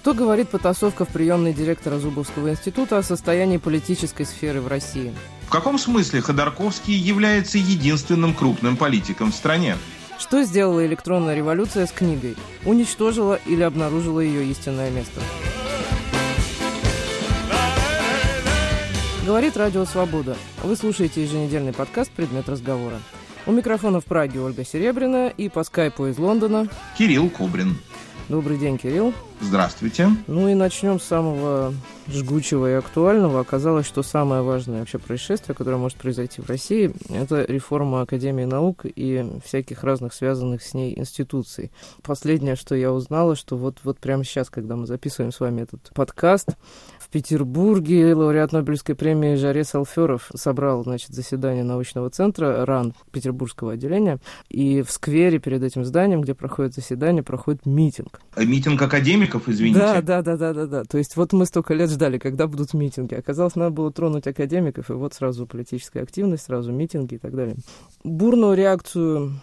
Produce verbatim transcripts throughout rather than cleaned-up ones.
Что говорит потасовка в приемной директора Зубовского института о состоянии политической сферы в России? В каком смысле Ходорковский является единственным крупным политиком в стране? Что сделала электронная революция с книгой? Уничтожила или обнаружила ее истинное место? Говорит Радио Свобода. Вы слушаете еженедельный подкаст «Предмет разговора». У микрофона в Праге Ольга Серебряная и по скайпу из Лондона Кирилл Кубрин. Добрый день, Кирилл. Здравствуйте. Ну и начнем с самого жгучего и актуального. Оказалось, что самое важное вообще происшествие, которое может произойти в России, это реформа Академии наук и всяких разных связанных с ней институций. Последнее, что я узнала, что вот, вот прямо сейчас, когда мы записываем с вами этот подкаст, в Петербурге лауреат Нобелевской премии Жарес Алферов собрал, значит, заседание научного центра РАН Петербургского отделения, и в сквере перед этим зданием, где проходит заседание, проходит митинг. Митинг академиков, извините? Да, да, да, да, да, да. То есть вот мы столько лет ждали, когда будут митинги. Оказалось, надо было тронуть академиков, и вот сразу политическая активность, сразу митинги и так далее. Бурную реакцию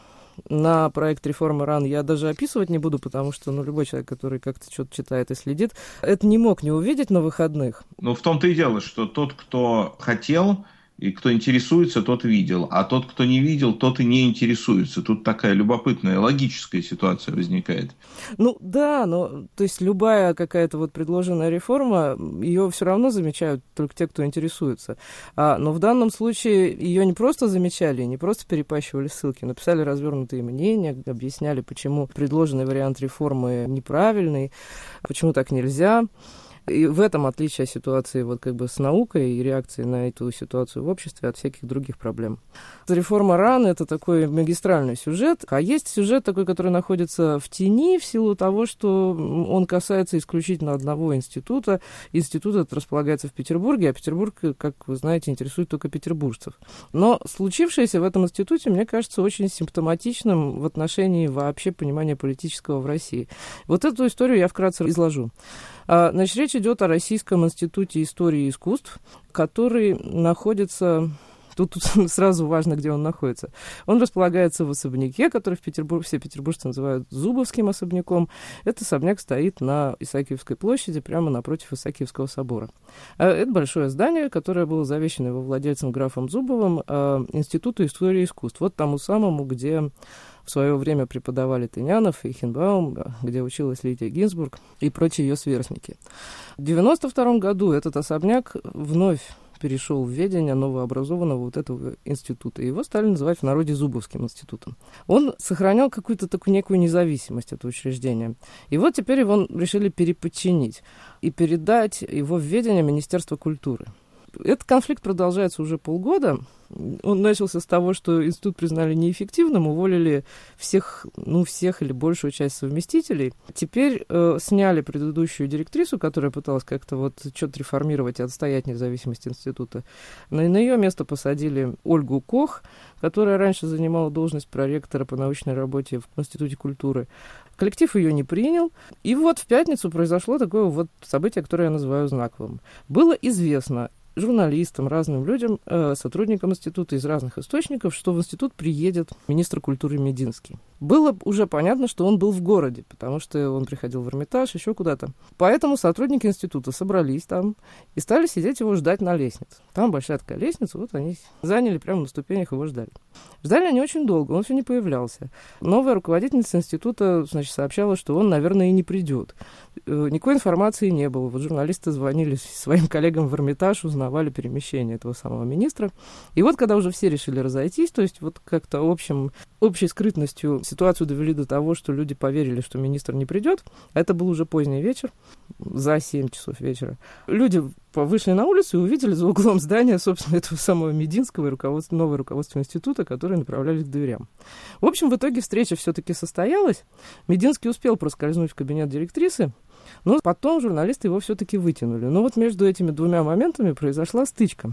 на проект реформы РАН я даже описывать не буду, потому что ну, любой человек, который как-то что-то читает и следит, это не мог не увидеть на выходных. Ну, в том-то и дело, что тот, кто хотел и кто интересуется, тот видел, а тот, кто не видел, тот и не интересуется. Тут такая любопытная, логическая ситуация возникает. Ну да, но то есть любая какая-то вот предложенная реформа, ее все равно замечают только те, кто интересуется. А, но в данном случае ее не просто замечали, не просто перепащивали ссылки, написали развернутые мнения, объясняли, почему предложенный вариант реформы неправильный, почему так нельзя. И в этом отличие ситуации вот как бы с наукой и реакцией на эту ситуацию в обществе от всяких других проблем. Реформа РАН — это такой магистральный сюжет, а есть сюжет такой, который находится в тени в силу того, что он касается исключительно одного института. Институт этот располагается в Петербурге, а Петербург, как вы знаете, интересует только петербуржцев. Но случившееся в этом институте, мне кажется, очень симптоматичным в отношении вообще понимания политического в России. Вот эту историю я вкратце изложу. Значит, речь идет о Российском институте истории и искусств, который находится... Тут, тут сразу важно, где он находится. Он располагается в особняке, который в Петербурге, все петербуржцы называют Зубовским особняком. Этот особняк стоит на Исаакиевской площади, прямо напротив Исаакиевского собора. Это большое здание, которое было завещано его владельцем графом Зубовым Институту истории и искусств. Вот тому самому, где в свое время преподавали Тынянов и Хинбаум, где училась Лидия Гинзбург и прочие ее сверстники. В девяносто втором году этот особняк вновь перешел в ведение новообразованного вот этого института. Его стали называть в народе Зубовским институтом. Он сохранял какую-то такую некую независимость, это учреждение. И вот теперь его решили переподчинить и передать его в ведение Министерства культуры. Этот конфликт продолжается уже полгода. Он начался с того, что институт признали неэффективным, уволили всех, ну, всех или большую часть совместителей. Теперь э, сняли предыдущую директрису, которая пыталась как-то вот что-то реформировать и отстоять независимость института. На, на ее место посадили Ольгу Кох, которая раньше занимала должность проректора по научной работе в Институте культуры. Коллектив ее не принял. И вот в пятницу произошло такое вот событие, которое я называю знаковым. Было известно журналистам, разным людям, э, сотрудникам института из разных источников, что в институт приедет министр культуры Мединский. Было уже понятно, что он был в городе, потому что он приходил в Эрмитаж, еще куда-то. Поэтому сотрудники института собрались там и стали сидеть его ждать на лестнице. Там большая такая лестница, вот они заняли прямо на ступенях, его ждали. Ждали они очень долго, он все не появлялся. Новая руководительница института, значит, сообщала, что он, наверное, и не придет. Никакой информации не было. Вот журналисты звонили своим коллегам в Эрмитаж, узнавали перемещение этого самого министра. И вот, когда уже все решили разойтись, то есть вот как-то общим, общей скрытностью ситуацию довели до того, что люди поверили, что министр не придет. Это был уже поздний вечер, за семь часов вечера. Люди вышли на улицу и увидели за углом здания, собственно, этого самого Мединского и руководство, новое руководство института, которые направлялись к дверям. В общем, в итоге встреча все-таки состоялась. Мединский успел проскользнуть в кабинет директрисы, но потом журналисты его все-таки вытянули. Но вот между этими двумя моментами произошла стычка.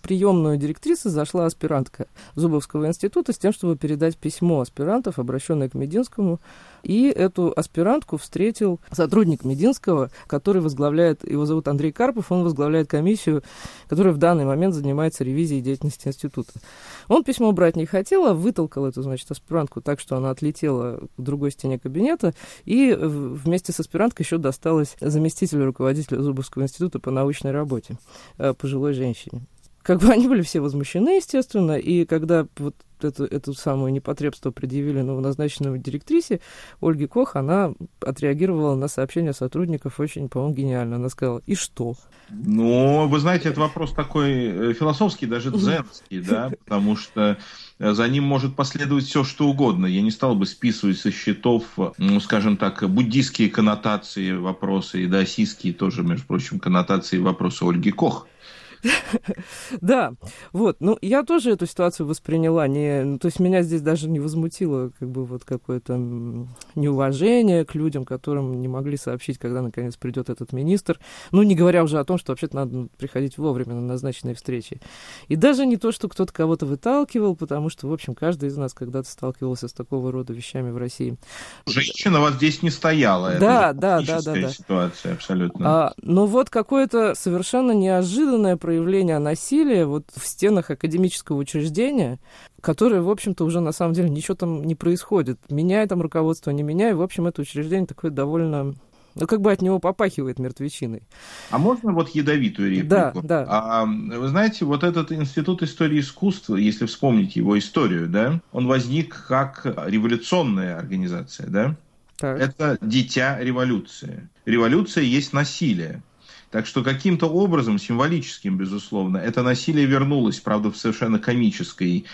приемную директрисы зашла аспирантка Зубовского института с тем, чтобы передать письмо аспирантов, обращенное к Мединскому. И эту аспирантку встретил сотрудник Мединского, который возглавляет, его зовут Андрей Карпов, он возглавляет комиссию, которая в данный момент занимается ревизией деятельности института. Он письмо брать не хотел, а вытолкал эту, значит, аспирантку так, что она отлетела к другой стене кабинета, и вместе с аспиранткой еще досталось заместителю руководителя Зубовского института по научной работе, пожилой женщине. Как бы они были все возмущены, естественно, и когда вот эту, эту самую непотребство предъявили новоназначенной директрисе, Ольге Кох, она отреагировала на сообщения сотрудников очень, по-моему, гениально. Она сказала: «И что?» Ну, вы знаете, это вопрос такой философский, даже дзенский, да, потому что за ним может последовать все, что угодно. Я не стал бы списывать со счетов, ну, скажем так, буддийские коннотации вопроса и даосистские тоже, между прочим, коннотации вопроса Ольги Кох. Да, вот, ну, я тоже эту ситуацию восприняла, не, ну, то есть меня здесь даже не возмутило, как бы, вот какое-то неуважение к людям, которым не могли сообщить, когда, наконец, придет этот министр, ну, не говоря уже о том, что вообще-то надо приходить вовремя на назначенные встречи. И даже не то, что кто-то кого-то выталкивал, потому что, в общем, каждый из нас когда-то сталкивался с такого рода вещами в России. Женщина у вас здесь не стояла, да, это да, да, да, да. ситуация абсолютно. А, но вот какое-то совершенно неожиданное проявление проявление насилия вот в стенах академического учреждения, которое, в общем-то, уже на самом деле ничего там не происходит. Меняет там руководство, не меняет. В общем, это учреждение такое довольно... Ну, как бы от него попахивает мертвечиной. А можно вот ядовитую реплику? Да, да. А, вы знаете, вот этот Институт истории искусства, если вспомнить его историю, да, он возник как революционная организация, да? Так. Это дитя революции. Революция есть насилие. Так что каким-то образом, символическим, безусловно, это насилие вернулось, правда, в совершенно комической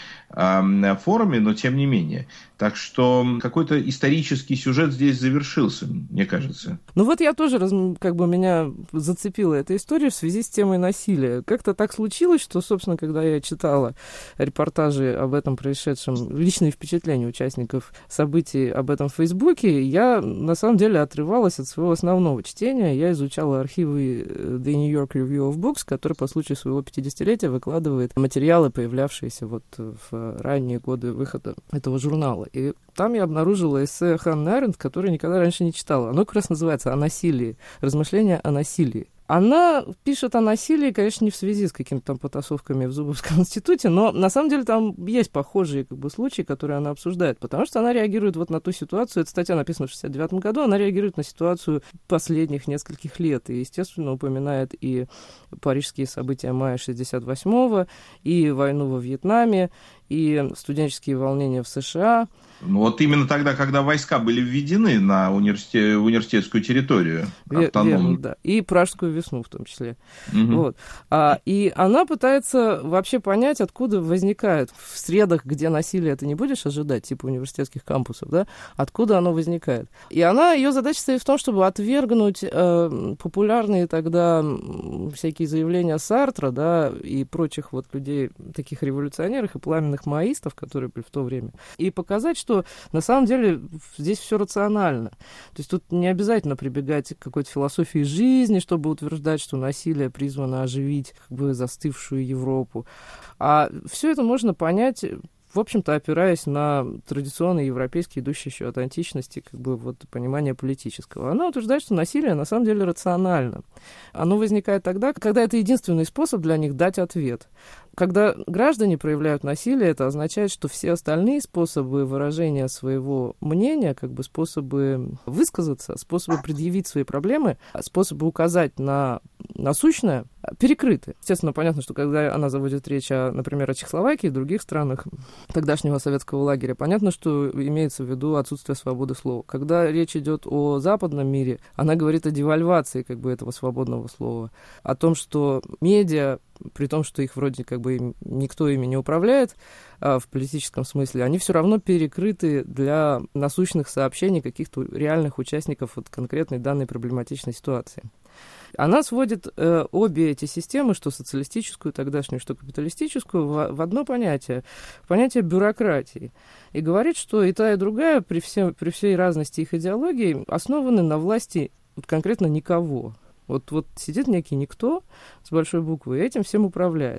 э, форме, но тем не менее. Так что какой-то исторический сюжет здесь завершился, мне кажется. Ну вот я тоже, как бы меня зацепила эта история в связи с темой насилия. Как-то так случилось, что, собственно, когда я читала репортажи об этом происшедшем, личные впечатления участников событий об этом в Фейсбуке, я на самом деле отрывалась от своего основного чтения. Я изучала архивы The New York Review of Books, который по случаю своего пятидесятилетия выкладывает материалы, появлявшиеся вот в ранние годы выхода этого журнала. И там я обнаружила эссе Ханны Аренд, которое никогда раньше не читала. Оно как раз называется «О насилии», «Размышления о насилии». Она пишет о насилии, конечно, не в связи с какими-то там потасовками в Зубовском институте, но на самом деле там есть похожие как бы случаи, которые она обсуждает, потому что она реагирует вот на ту ситуацию, эта статья написана в шестьдесят девятом году, она реагирует на ситуацию последних нескольких лет, и, естественно, упоминает и парижские события мая шестьдесят восьмого, и войну во Вьетнаме, и студенческие волнения в США. Ну, вот именно тогда, когда войска были введены на университет, университетскую территорию. Верно, да. И Пражскую весну в том числе. Угу. Вот. А, и она пытается вообще понять, откуда возникает в средах, где насилие ты не будешь ожидать, типа университетских кампусов, да, откуда оно возникает. И она, ее задача стоит в том, чтобы отвергнуть э, популярные тогда всякие заявления Сартра, да, и прочих вот людей, таких революционеров и пламенных маоистов, которые были в то время, и показать, что на самом деле здесь все рационально. То есть тут не обязательно прибегать к какой-то философии жизни, чтобы утверждать, что насилие призвано оживить как бы застывшую Европу. А все это можно понять, в общем-то, опираясь на традиционный европейский, идущий еще от античности, как бы вот понимание политического. Она утверждает, что насилие на самом деле рационально. Оно возникает тогда, когда это единственный способ для них дать ответ. Когда граждане проявляют насилие, это означает, что все остальные способы выражения своего мнения, как бы способы высказаться, способы предъявить свои проблемы, способы указать на насущное, перекрыты. Естественно, понятно, что когда она заводит речь, о, например, о Чехословакии и других странах тогдашнего советского лагеря, понятно, что имеется в виду отсутствие свободы слова. Когда речь идет о западном мире, она говорит о девальвации как бы этого свободного слова, о том, что медиа, при том, что их вроде как бы никто ими не управляет а, в политическом смысле, они все равно перекрыты для насущных сообщений каких-то реальных участников вот конкретной данной проблематичной ситуации. Она сводит э, обе эти системы, что социалистическую тогдашнюю, что капиталистическую, в, в одно понятие, понятие бюрократии. И говорит, что и та, и другая, при, всем, при всей разности их идеологии, основаны на власти вот, конкретно никого. Вот, вот сидит некий никто с большой буквы и этим всем управляет.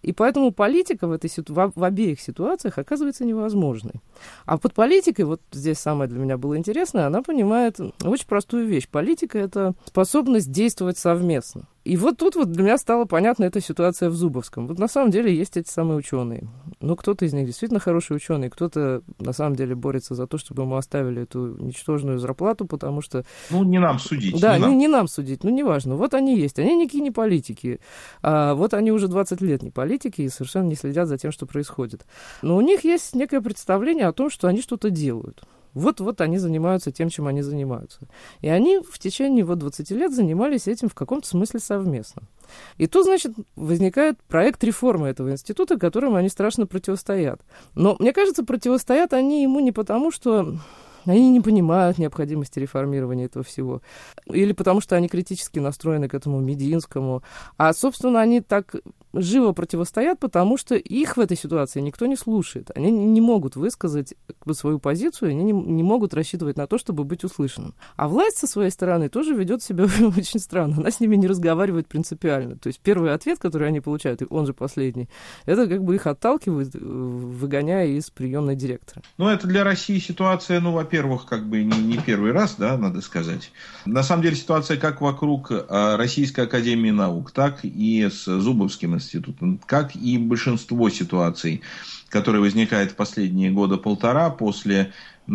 И поэтому политика в, этой, в, в обеих ситуациях оказывается невозможной. А под политикой, вот здесь самое для меня было интересное, она понимает очень простую вещь. Политика — это способность действовать совместно. И вот тут вот для меня стала понятна эта ситуация в Зубовском. Вот на самом деле есть эти самые ученые. Ну, кто-то из них действительно хороший ученый, кто-то на самом деле борется за то, чтобы ему оставили эту ничтожную зарплату, потому что... Ну, не нам судить. Да, не нам, не, не нам судить, ну, неважно. Вот они есть, они никакие не политики. А вот они уже двадцать лет не политики и совершенно не следят за тем, что происходит. Но у них есть некое представление о том, что они что-то делают. Вот-вот они занимаются тем, чем они занимаются. И они в течение вот двадцати лет занимались этим в каком-то смысле совместно. И тут, значит, возникает проект реформы этого института, которому они страшно противостоят. Но, мне кажется, противостоят они ему не потому, что... Они не понимают необходимости реформирования этого всего. Или потому, что они критически настроены к этому Мединскому. А, собственно, они так живо противостоят, потому что их в этой ситуации никто не слушает. Они не могут высказать свою позицию, они не, не могут рассчитывать на то, чтобы быть услышанным. А власть со своей стороны тоже ведет себя очень странно. Она с ними не разговаривает принципиально. То есть первый ответ, который они получают, и он же последний, это как бы их отталкивает, выгоняя из приемной директора. Ну, это для России ситуация, ну, во-первых, как бы не, не первый раз, да, надо сказать. На самом деле ситуация как вокруг Российской академии наук, так и с Зубовским институтом, как и большинство ситуаций, которые возникают в последние года полтора после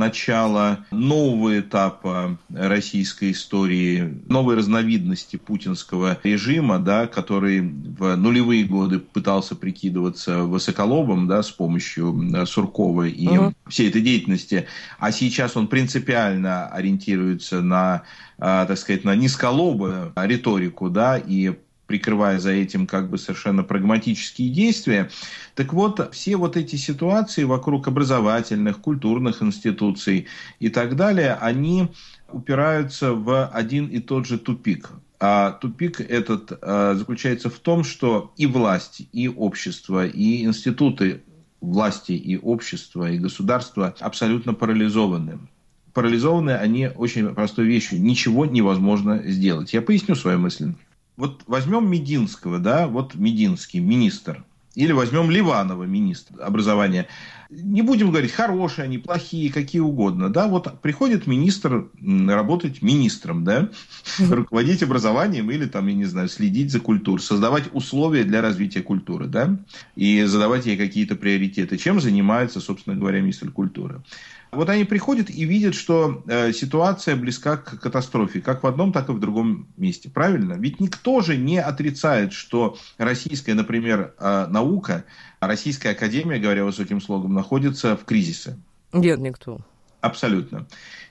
начала нового этапа российской истории, новой разновидности путинского режима, да, который в нулевые годы пытался прикидываться высоколобым, да, с помощью Суркова и uh-huh. всей этой деятельности, а сейчас он принципиально ориентируется на, так сказать, на низколобую риторику, да, и прикрывая за этим как бы совершенно прагматические действия. Так вот, все вот эти ситуации вокруг образовательных, культурных институций и так далее, они упираются в один и тот же тупик. А тупик этот а, заключается в том, что и власть, и общество, и институты власти, и общества, и государства абсолютно парализованы. Парализованы они очень простой вещью. Ничего невозможно сделать. Я поясню свою мысль. Вот возьмем Мединского, да, вот Мединский, министр, или возьмем Ливанова, министр образования. Не будем говорить, хорошие они, плохие, какие угодно, да, вот приходит министр работать министром, да, руководить образованием или там, я не знаю, следить за культурой, создавать условия для развития культуры, да, и задавать ей какие-то приоритеты. Чем занимается, собственно говоря, министр культуры? Вот они приходят и видят, что э, ситуация близка к катастрофе, как в одном, так и в другом месте. Правильно? Ведь никто же не отрицает, что российская, например, э, наука, Российская академия, говоря высоким слогом, находится в кризисе. Нет, никто. Абсолютно.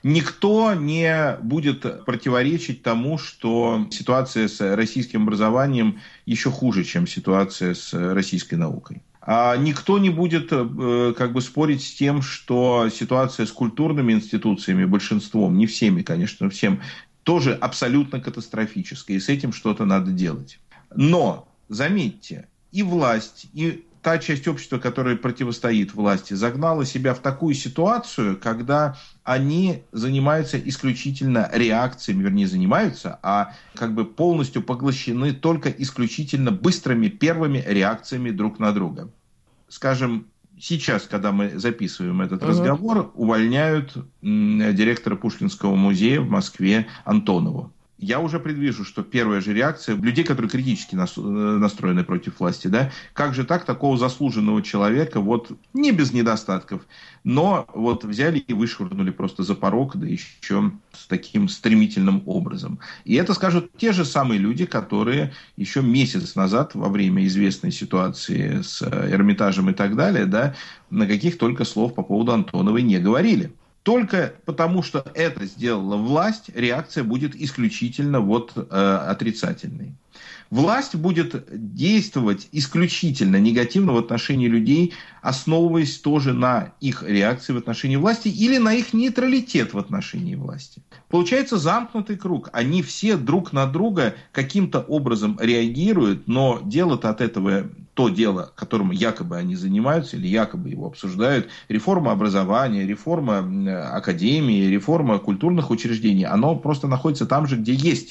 Никто не будет противоречить тому, что ситуация с российским образованием еще хуже, чем ситуация с российской наукой. А никто не будет как бы спорить с тем, что ситуация с культурными институциями, большинством, не всеми, конечно, но всем, тоже абсолютно катастрофическая, и с этим что-то надо делать. Но, заметьте, и власть, и та часть общества, которая противостоит власти, загнала себя в такую ситуацию, когда они занимаются исключительно реакциями, вернее, занимаются, а как бы полностью поглощены только исключительно быстрыми первыми реакциями друг на друга. Скажем, сейчас, когда мы записываем этот uh-huh. разговор, увольняют м, директора Пушкинского музея в Москве Антонову. Я уже предвижу, что первая же реакция людей, которые критически настроены против власти, да, как же так, такого заслуженного человека, вот не без недостатков, но вот взяли и вышвырнули просто за порог, да еще с таким стремительным образом. И это скажут те же самые люди, которые еще месяц назад, во время известной ситуации с Эрмитажем и так далее, да, на каких только слов по поводу Антоновой не говорили. Только потому, что это сделала власть, реакция будет исключительно вот, э, отрицательной. Власть будет действовать исключительно негативно в отношении людей, основываясь тоже на их реакции в отношении власти или на их нейтралитет в отношении власти. Получается замкнутый круг. Они все друг на друга каким-то образом реагируют, но дело-то от этого, то дело, которым якобы они занимаются или якобы его обсуждают, реформа образования, реформа академии, реформа культурных учреждений, оно просто находится там же, где есть.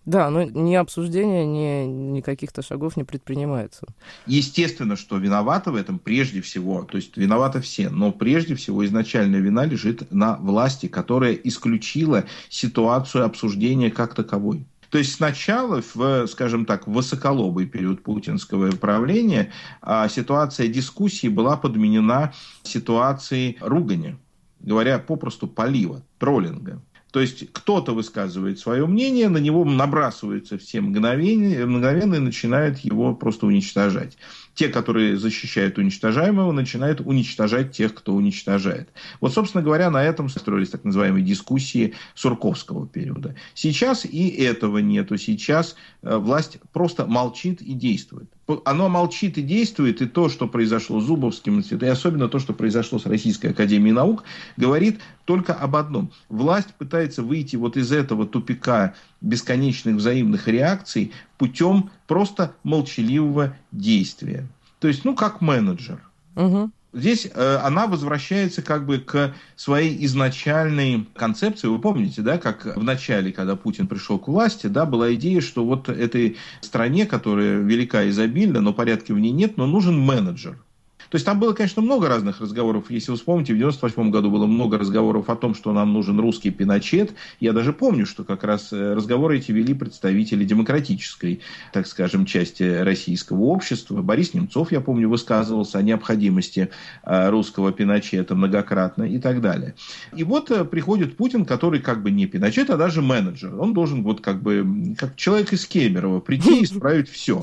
Да, но ни обсуждения, ни, ни каких-то шагов не предпринимается. Естественно, что виноваты в этом прежде всего, то есть виноваты все, но прежде всего изначальная вина лежит на власти, которая исключила ситуацию обсуждения как таковой. То есть сначала, в, скажем так, в высоколобый период путинского правления ситуация дискуссии была подменена ситуацией ругани, говоря попросту полива, троллинга. То есть кто-то высказывает свое мнение, на него набрасываются все мгновенно, мгновенно и начинают его просто уничтожать. Те, которые защищают уничтожаемого, начинают уничтожать тех, кто уничтожает. Вот, собственно говоря, на этом строились так называемые дискуссии сурковского периода. Сейчас и этого нету. Сейчас власть просто молчит и действует. Оно молчит и действует, и то, что произошло с Зубовским институтом, и особенно то, что произошло с Российской академией наук, говорит только об одном. Власть пытается выйти вот из этого тупика бесконечных взаимных реакций путем просто молчаливого действия. То есть, ну, как менеджер. Угу. Здесь э, она возвращается как бы к своей изначальной концепции. Вы помните, да, как в начале, когда Путин пришел к власти, да, была идея, что вот этой стране, которая велика и изобильна, но порядка в ней нет, но нужен менеджер. То есть там было, конечно, много разных разговоров. Если вы вспомните, в девяносто восьмом году было много разговоров о том, что нам нужен русский Пиночет. Я даже помню, что как раз разговоры эти вели представители демократической, так скажем, части российского общества. Борис Немцов, я помню, высказывался о необходимости русского Пиночета многократно и так далее. И вот приходит Путин, который как бы не Пиночет, а даже менеджер. Он должен вот как бы, как человек из Кемерово, прийти и исправить все.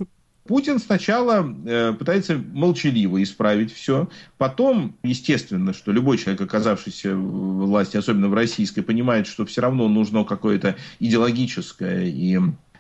Путин сначала э, пытается молчаливо исправить все. Потом, естественно, что любой человек, оказавшийся в власти, особенно в российской, понимает, что все равно нужно какое-то идеологическое и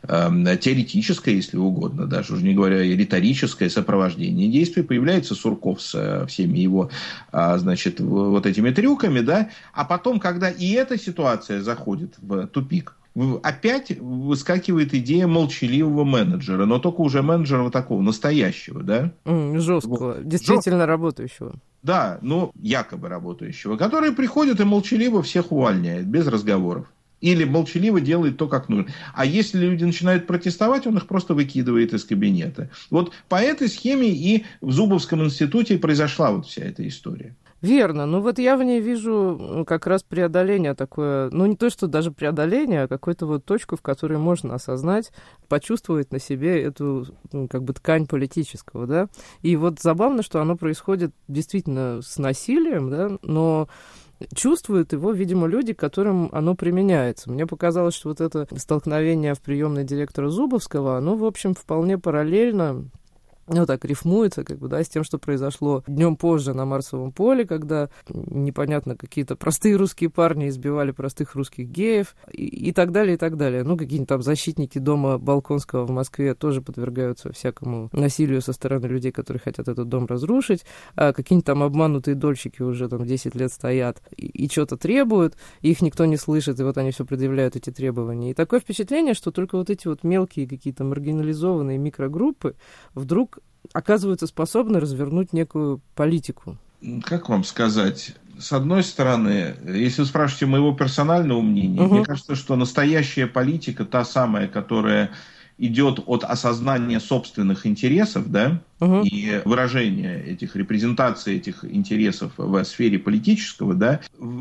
э, теоретическое, если угодно, даже уже не говоря, и риторическое сопровождение действий. Появляется Сурков со всеми его э, значит, вот этими трюками. Да? А потом, когда и эта ситуация заходит в тупик, опять выскакивает идея молчаливого менеджера, но только уже менеджера такого настоящего, да? Mm, жесткого, вот. Действительно Жест... работающего. Да, ну, якобы работающего, который приходит и молчаливо всех увольняет, без разговоров. Или молчаливо делает то, как нужно. А если люди начинают протестовать, он их просто выкидывает из кабинета. Вот по этой схеме и в Зубовском институте произошла вот вся эта история. Верно. Ну вот я в ней вижу как раз преодоление такое, ну не то, что даже преодоление, а какую-то вот точку, в которой можно осознать, почувствовать на себе эту, ну, как бы ткань политического, да. И вот забавно, что оно происходит действительно с насилием, да, но чувствуют его, видимо, люди, к которым оно применяется. Мне показалось, что вот это столкновение в приемной директора Зубовского, оно, в общем, вполне параллельно, ну, так рифмуется, как бы, да, с тем, что произошло днем позже на Марсовом поле, когда непонятно, какие-то простые русские парни избивали простых русских геев и, и так далее, и так далее. Ну, какие-нибудь там защитники дома Болконского в Москве тоже подвергаются всякому насилию со стороны людей, которые хотят этот дом разрушить. А какие-нибудь там обманутые дольщики уже там десять лет стоят и, и что-то требуют, и их никто не слышит, и вот они все предъявляют эти требования. И такое впечатление, что только вот эти вот мелкие какие-то маргинализованные микрогруппы вдруг оказываются способны развернуть некую политику. Как вам сказать? С одной стороны, если вы спрашиваете моего персонального мнения, угу. мне кажется, что настоящая политика, та самая, которая идет от осознания собственных интересов, да, угу. и выражения этих, репрезентации этих интересов в сфере политического, да,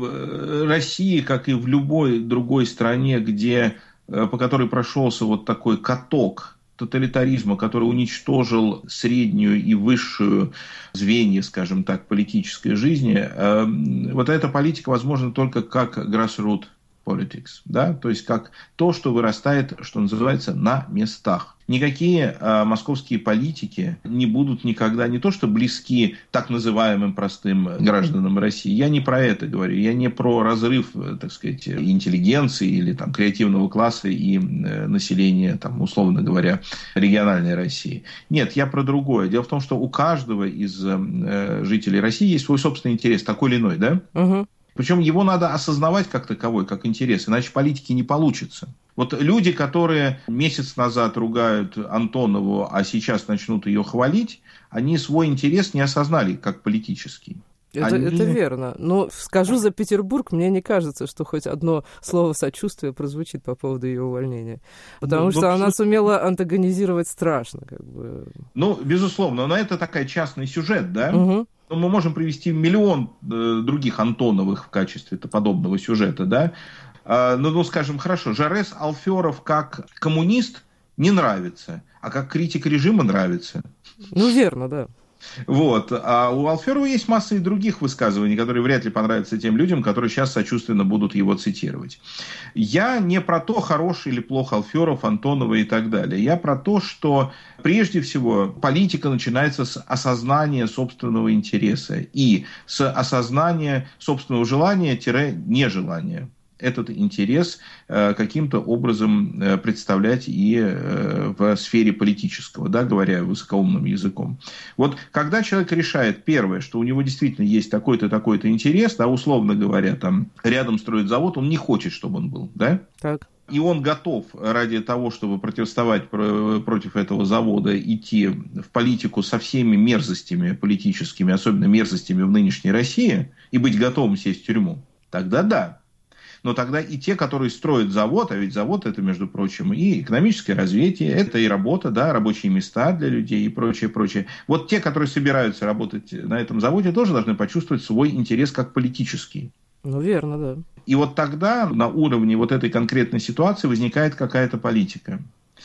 в России, как и в любой другой стране, где, по которой прошелся вот такой каток тоталитаризма, который уничтожил среднюю и высшую звенья, скажем так, политической жизни, вот эта политика возможна только как grassroots politics, да, то есть как то, что вырастает, что называется, на местах. Никакие э, московские политики не будут никогда не то что близки так называемым простым гражданам России. Я не про это говорю. Я не про разрыв, так сказать, интеллигенции или там, креативного класса и э, населения, там, условно говоря, региональной России. Нет, я про другое. Дело в том, что у каждого из э, жителей России есть свой собственный интерес, такой или иной, да? Угу. Причем его надо осознавать как таковой, как интерес, иначе политики не получится. Вот люди, которые месяц назад ругают Антонову, а сейчас начнут ее хвалить, они свой интерес не осознали как политический. Это, Они... это верно. Но скажу за Петербург, мне не кажется, что хоть одно слово сочувствия прозвучит по поводу ее увольнения. Потому ну, что ну, она что... сумела антагонизировать страшно. Как бы. Ну, безусловно, но это такой частный сюжет, да? Угу. Но мы можем привести миллион э, других Антоновых в качестве подобного сюжета, да? Э, ну, ну, скажем, хорошо, Жарес Алферов как коммунист не нравится, а как критик режима нравится. Ну, верно, да. Вот. А у Алферова есть масса и других высказываний, которые вряд ли понравятся тем людям, которые сейчас сочувственно будут его цитировать. Я не про то, хороший или плох Алферов, Антонова и так далее. Я про то, что прежде всего политика начинается с осознания собственного интереса и с осознания собственного желания-нежелания. Этот интерес э, каким-то образом э, представлять и э, в сфере политического, да, говоря высокоумным языком. Вот когда человек решает, первое, что у него действительно есть такой-то, такой-то интерес, да, условно говоря, там рядом строит завод, он не хочет, чтобы он был, да? Так. И он готов ради того, чтобы противостоять против этого завода, идти в политику со всеми мерзостями политическими, особенно мерзостями в нынешней России, и быть готовым сесть в тюрьму, тогда да. Но тогда и те, которые строят завод, а ведь завод это, между прочим, и экономическое развитие, это и работа, да, рабочие места для людей и прочее, прочее. Вот те, которые собираются работать на этом заводе, тоже должны почувствовать свой интерес как политический. Ну, верно, да. И вот тогда на уровне вот этой конкретной ситуации возникает какая-то политика.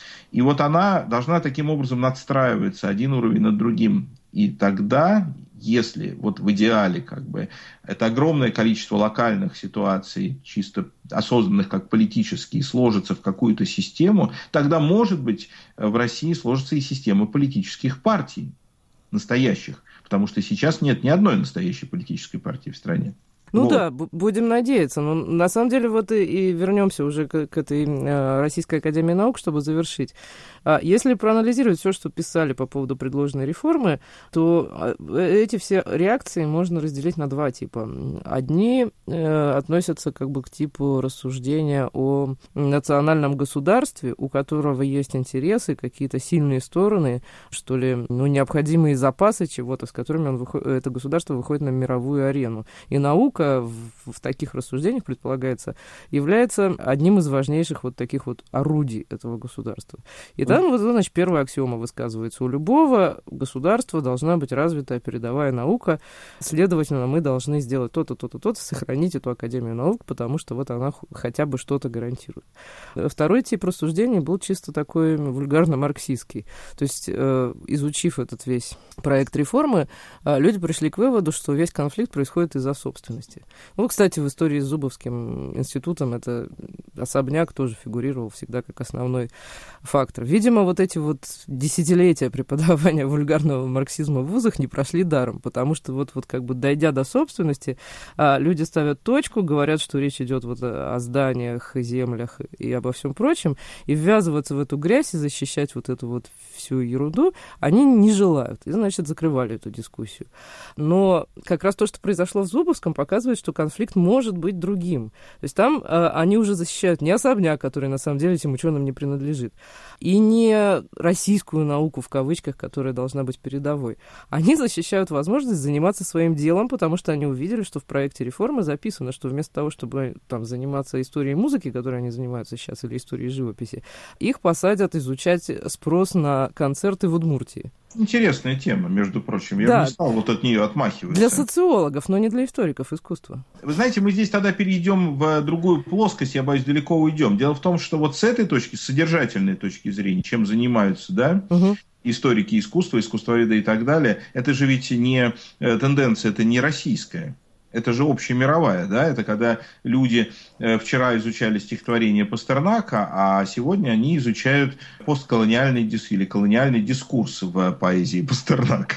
И вот она должна таким образом надстраиваться один уровень над другим. И тогда, если вот в идеале как бы это огромное количество локальных ситуаций, чисто осознанных как политические, сложится в какую-то систему, тогда, может быть, в России сложится и система политических партий настоящих. Потому что сейчас нет ни одной настоящей политической партии в стране. Ну вот. Да, будем надеяться. Но на самом деле вот и, и вернемся уже к, к этой э, Российской академии наук, чтобы завершить. А если проанализировать все, что писали по поводу предложенной реформы, то эти все реакции можно разделить на два типа. Одни э, относятся как бы к типу рассуждения о национальном государстве, у которого есть интересы, какие-то сильные стороны, что ли, ну, необходимые запасы чего-то, с которыми он выход... это государство выходит на мировую арену. И наука в, в таких рассуждениях, предполагается, является одним из важнейших вот таких вот орудий этого государства. И там, вот, значит, первая аксиома высказывается. У любого государства должна быть развитая передовая наука, следовательно, мы должны сделать то-то, то-то, то-то, сохранить эту Академию наук, потому что вот она хотя бы что-то гарантирует. Второй тип рассуждений был чисто такой вульгарно-марксистский. То есть, э, изучив этот весь проект реформы, э, люди пришли к выводу, что весь конфликт происходит из-за собственности. Ну, кстати, в истории с Зубовским институтом это особняк тоже фигурировал всегда как основной фактор. Видимо, вот эти вот десятилетия преподавания вульгарного марксизма в вузах не прошли даром, потому что вот, вот как бы дойдя до собственности, люди ставят точку, говорят, что речь идет вот о зданиях, землях и обо всем прочем, и ввязываться в эту грязь и защищать вот эту вот всю ерунду они не желают. И, значит, закрывали эту дискуссию. Но как раз то, что произошло в Зубовском, показывает, что конфликт может быть другим. То есть там э, они уже защищают не особняк, который на самом деле этим ученым не принадлежит, и не российскую науку, в кавычках, которая должна быть передовой. Они защищают возможность заниматься своим делом, потому что они увидели, что в проекте реформы записано, что вместо того, чтобы там заниматься историей музыки, которой они занимаются сейчас, или историей живописи, их посадят изучать спрос на концерты в Удмуртии. Интересная тема, между прочим. Я да. бы не стал вот от нее отмахиваться. Для социологов, но не для историков искусства. Вы знаете, мы здесь тогда перейдем в другую плоскость, я боюсь, далеко уйдем. Дело в том, что вот с этой точки, с содержательной точки зрения, чем занимаются, да, угу. историки искусства, искусствоведы и так далее, это же ведь не тенденция, это не российская. Это же общемировая, да, это когда люди вчера изучали стихотворение Пастернака, а сегодня они изучают постколониальный дискурс или колониальный дискурс в поэзии Пастернака.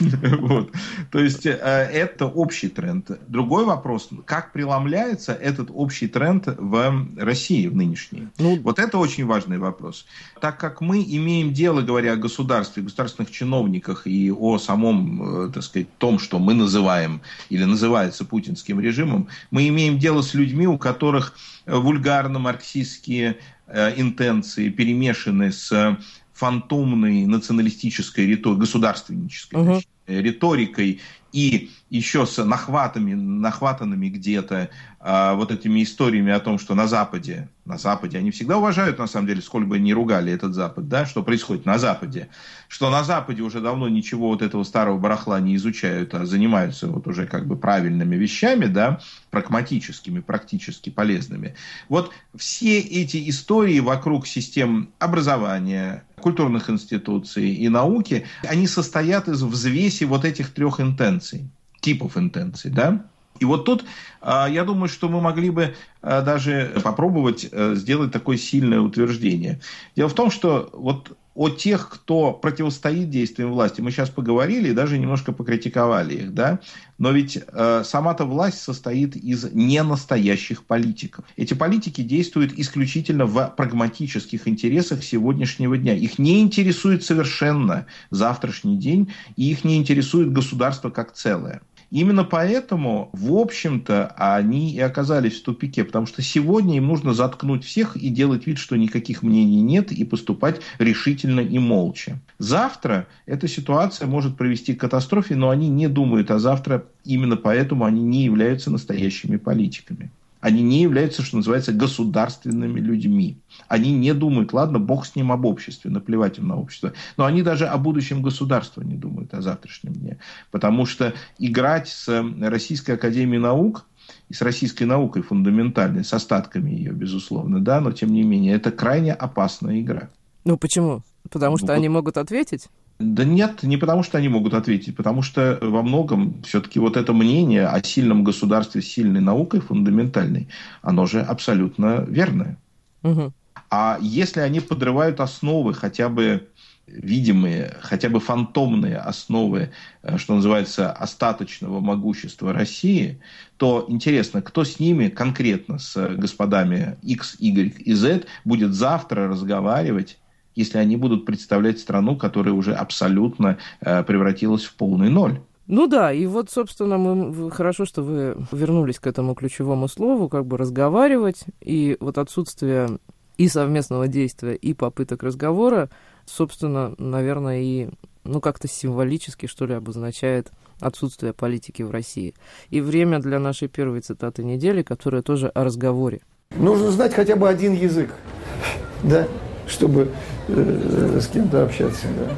Вот. То есть это общий тренд. Другой вопрос, как преломляется этот общий тренд в России в нынешней. Ну, вот это очень важный вопрос. Так как мы имеем дело, говоря о государстве, государственных чиновниках и о самом, так сказать, том, что мы называем или называется путинским режимом, мы имеем дело с людьми, у которых вульгарно-марксистские э, интенции перемешаны с фантомной националистической риторикой, государственнической, угу. риторикой и еще с нахватами, нахватанными где-то а, вот этими историями о том, что на Западе, на Западе, они всегда уважают, на самом деле, сколь бы ни ругали этот Запад, да, что происходит на Западе, что на Западе уже давно ничего вот этого старого барахла не изучают, а занимаются вот уже как бы правильными вещами, да, прагматическими, практически полезными. Вот все эти истории вокруг систем образования, культурных институций и науки, они состоят из взвеси вот этих трех интенций, типов интенций, да. И вот тут, я думаю, что мы могли бы даже попробовать сделать такое сильное утверждение. Дело в том, что вот о тех, кто противостоит действиям власти, мы сейчас поговорили и даже немножко покритиковали их, да? Но ведь э, сама-то власть состоит из ненастоящих политиков. Эти политики действуют исключительно в прагматических интересах сегодняшнего дня. Их не интересует совершенно завтрашний день, и их не интересует государство как целое. Именно поэтому, в общем-то, они и оказались в тупике, потому что сегодня им нужно заткнуть всех и делать вид, что никаких мнений нет, и поступать решительно и молча. Завтра эта ситуация может привести к катастрофе, но они не думают о завтра, именно поэтому они не являются настоящими политиками. Они не являются, что называется, государственными людьми. Они не думают, ладно, бог с ним об обществе, наплевать им на общество. Но они даже о будущем государства не думают, о завтрашнем дне. Потому что играть с Российской академией наук и с российской наукой фундаментальной, с остатками ее, безусловно, да, но тем не менее, это крайне опасная игра. Ну почему? Потому что ну, они могут ответить? Да нет, не потому что они могут ответить, потому что во многом все-таки вот это мнение о сильном государстве с сильной наукой фундаментальной, оно же абсолютно верное. Угу. А если они подрывают основы, хотя бы видимые, хотя бы фантомные основы, что называется, остаточного могущества России, то интересно, кто с ними конкретно, с господами X, Y и Z, будет завтра разговаривать, если они будут представлять страну, которая уже абсолютно э, превратилась в полный ноль. Ну да, и вот, собственно, мы, хорошо, что вы вернулись к этому ключевому слову, как бы разговаривать, и вот отсутствие и совместного действия, и попыток разговора, собственно, наверное, и ну, как-то символически, что ли, обозначает отсутствие политики в России. И время для нашей первой цитаты недели, которая тоже о разговоре. Нужно знать хотя бы один язык, да, чтобы э, с кем-то общаться. Да.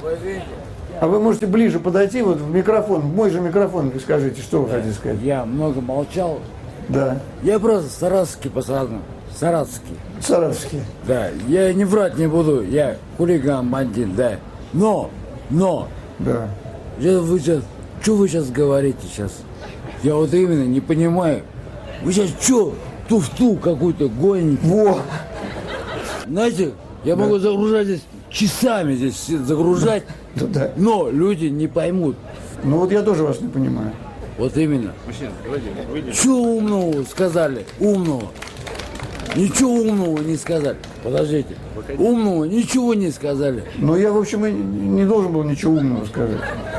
А вы можете ближе подойти, вот в микрофон, в мой же микрофон, и скажите, что вы да. хотите сказать. Я много молчал. Да. Я просто саратовский пацан. Саратовский. Саратовский. Да. Я не врать не буду. Я хулиган, бандит, да. Но, но. Да. Я, вы сейчас, что вы сейчас говорите сейчас? Я вот именно не понимаю. Вы сейчас что, туфту какую-то гоните? Во! Знаете, я да. могу загружать здесь, часами здесь загружать, да, да. но люди не поймут. Ну вот я тоже вас не понимаю. Вот именно. Мужчина, давайте, что умного сказали? Умного. Ничего умного не сказали. Подождите. Умного ничего не сказали. Но я, в общем, и не должен был ничего умного сказать.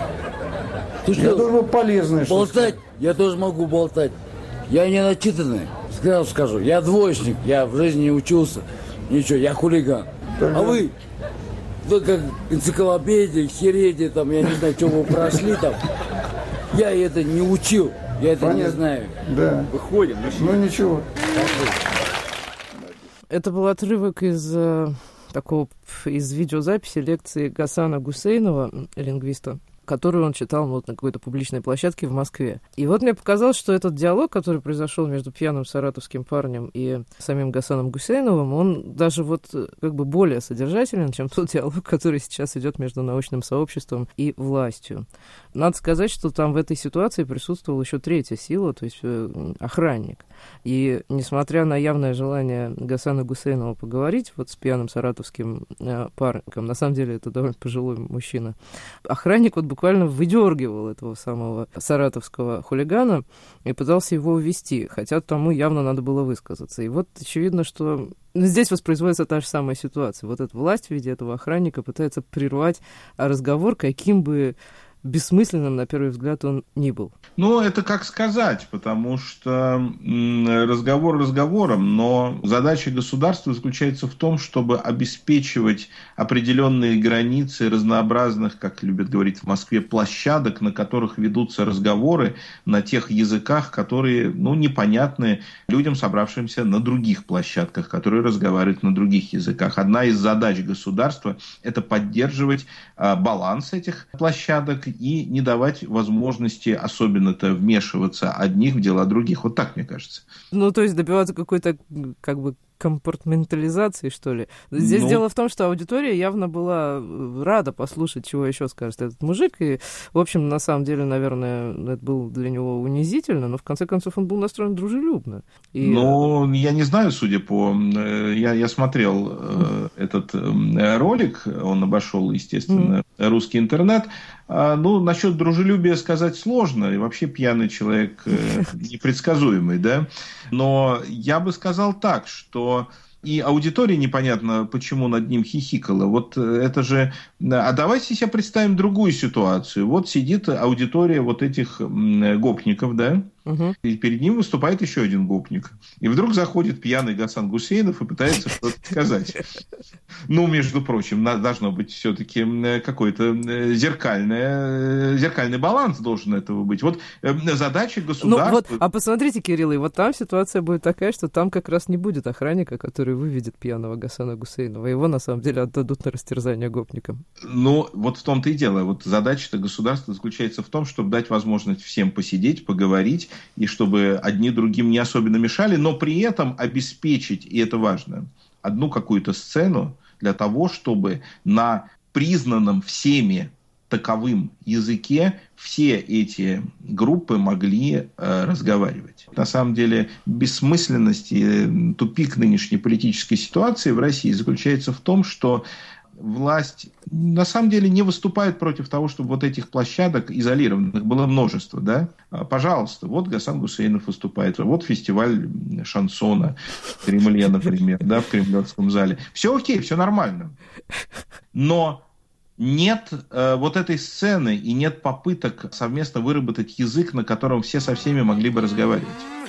Ты я что, должен был полезное болтать? Я тоже могу болтать. Я не начитанный. Сразу скажу. Я двоечник. Я в жизни не учился. Ничего, я хулиган. Да, а вы, вы как энциклопедия, хередия, там, я не знаю, что вы прошли там. Я это не учил, я это Понятно. не знаю. Да. Выходим. Ну ничего. Это был отрывок из такого, из видеозаписи лекции Гасана Гусейнова, лингвиста, которую он читал вот на какой-то публичной площадке в Москве. И вот мне показалось, что этот диалог, который произошел между пьяным саратовским парнем и самим Гасаном Гусейновым, он даже вот как бы более содержателен, чем тот диалог, который сейчас идет между научным сообществом и властью. Надо сказать, что там в этой ситуации присутствовала еще третья сила, то есть охранник. И несмотря на явное желание Гасана Гусейнова поговорить вот с пьяным саратовским э, парнем, на самом деле это довольно пожилой мужчина, охранник вот буквально выдергивал этого самого саратовского хулигана и пытался его увести, хотя тому явно надо было высказаться. И вот очевидно, что здесь воспроизводится та же самая ситуация. Вот эта власть в виде этого охранника пытается прервать разговор, каким бы бессмысленным, на первый взгляд, он ни был. Ну, это как сказать, потому что разговор разговором, но задача государства заключается в том, чтобы обеспечивать определенные границы разнообразных, как любят говорить в Москве, площадок, на которых ведутся разговоры на тех языках, которые, ну, непонятны людям, собравшимся на других площадках, которые разговаривают на других языках. Одна из задач государства – это поддерживать а, баланс этих площадок и не давать возможности особенно-то вмешиваться одних в дела других. Вот так, мне кажется. Ну, то есть добиваться какой-то, как бы, компартментализации, что ли. Здесь ну... дело в том, что аудитория явно была рада послушать, чего еще скажет этот мужик. И, в общем, на самом деле, наверное, это было для него унизительно, но в конце концов он был настроен дружелюбно. И... Ну, я не знаю, судя по... Я, я смотрел э, этот э, ролик, он обошел, естественно, mm. русский интернет. А, ну, насчет дружелюбия сказать сложно, и вообще пьяный человек э, непредсказуемый, да. Но я бы сказал так, что и аудитория непонятно, почему над ним хихикала. Вот это же... А давайте себе представим другую ситуацию. Вот сидит аудитория вот этих гопников, да? Угу. И перед ним выступает еще один гопник. И вдруг заходит пьяный Гасан Гусейнов и пытается что-то сказать. Ну, между прочим, должно быть все-таки какой-то зеркальный, зеркальный баланс должен этого быть. Вот задача государства... Ну, вот, а посмотрите, Кирилл, и вот там ситуация будет такая, что там как раз не будет охранника, который выведет пьяного Гасана Гусейнова. Его, на самом деле, отдадут на растерзание гопникам. Ну, вот в том-то и дело. Вот задача государства заключается в том, чтобы дать возможность всем посидеть, поговорить, и чтобы одни другим не особенно мешали, но при этом обеспечить, и это важно, одну какую-то сцену для того, чтобы на признанном всеми таковым языке все эти группы могли э, разговаривать. На самом деле бессмысленность и тупик нынешней политической ситуации в России заключается в том, что власть на самом деле не выступает против того, чтобы вот этих площадок изолированных было множество, да? Пожалуйста, вот Гасан Гусейнов выступает, вот фестиваль шансона в Кремле, например, да, в Кремлевском зале. Все окей, все нормально. Но нет э, вот этой сцены и нет попыток совместно выработать язык, на котором все со всеми могли бы разговаривать.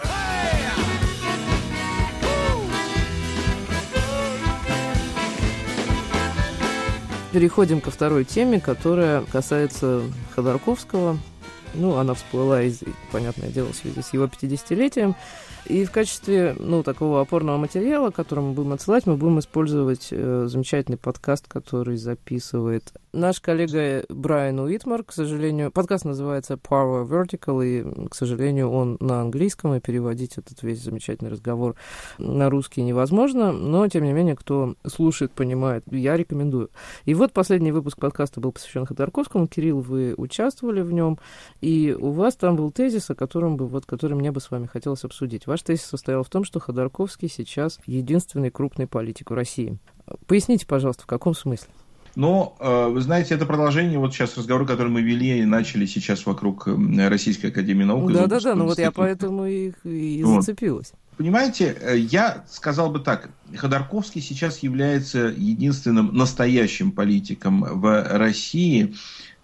Переходим ко второй теме, которая касается Ходорковского. Ну, она всплыла, из, понятное дело, в связи с его пятидесятилетием. И в качестве, ну, такого опорного материала, который мы будем отсылать, мы будем использовать э, замечательный подкаст, который записывает наш коллега Брайан Уитмар. К сожалению, подкаст называется Power Vertical, и, к сожалению, он на английском, и переводить этот весь замечательный разговор на русский невозможно, но, тем не менее, кто слушает, понимает, я рекомендую. И вот последний выпуск подкаста был посвящен Ходорковскому. Кирилл, вы участвовали в нем, и у вас там был тезис, о котором бы, вот, который мне бы с вами хотелось обсудить. Ваш тезис состоял в том, что Ходорковский сейчас единственный крупный политик в России. Поясните, пожалуйста, в каком смысле? Ну, вы знаете, это продолжение вот сейчас разговора, который мы вели и начали сейчас вокруг Российской академии наук. Да-да-да, ну вот я поэтому и, и вот. зацепилась. Понимаете, я сказал бы так, Ходорковский сейчас является единственным настоящим политиком в России,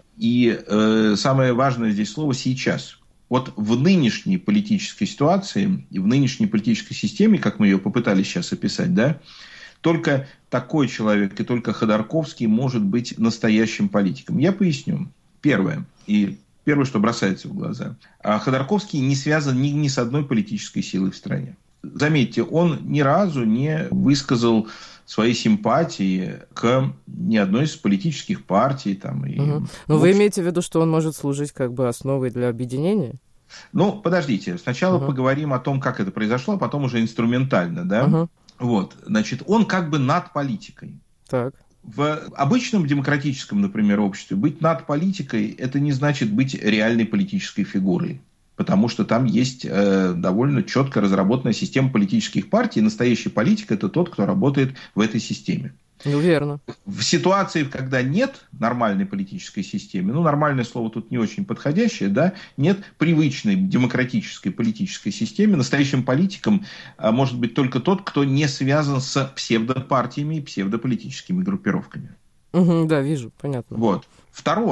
и э, самое важное здесь слово «сейчас». Вот в нынешней политической ситуации и в нынешней политической системе, как мы ее попытались сейчас описать, да, только такой человек и только Ходорковский может быть настоящим политиком. Я поясню. Первое, и первое, что бросается в глаза. Ходорковский не связан ни, ни с одной политической силой в стране. Заметьте, он ни разу не высказал своей симпатии к ни одной из политических партий. Там, и, угу. Но вы имеете в виду, что он может служить как бы основой для объединения? Ну, подождите. Сначала угу. поговорим о том, как это произошло, а потом уже инструментально. Да? Угу. Вот. Значит, он как бы над политикой. Так. В обычном демократическом, например, обществе быть над политикой – это не значит быть реальной политической фигурой. Потому что там есть э, довольно четко разработанная система политических партий. Настоящий политик – это тот, кто работает в этой системе. Ну, верно. В ситуации, когда нет нормальной политической системы, ну, нормальное слово тут не очень подходящее, да, нет привычной демократической политической системы, настоящим политиком э, может быть только тот, кто не связан с псевдопартиями и псевдополитическими группировками. Угу, да, вижу, понятно. Вот. Второе.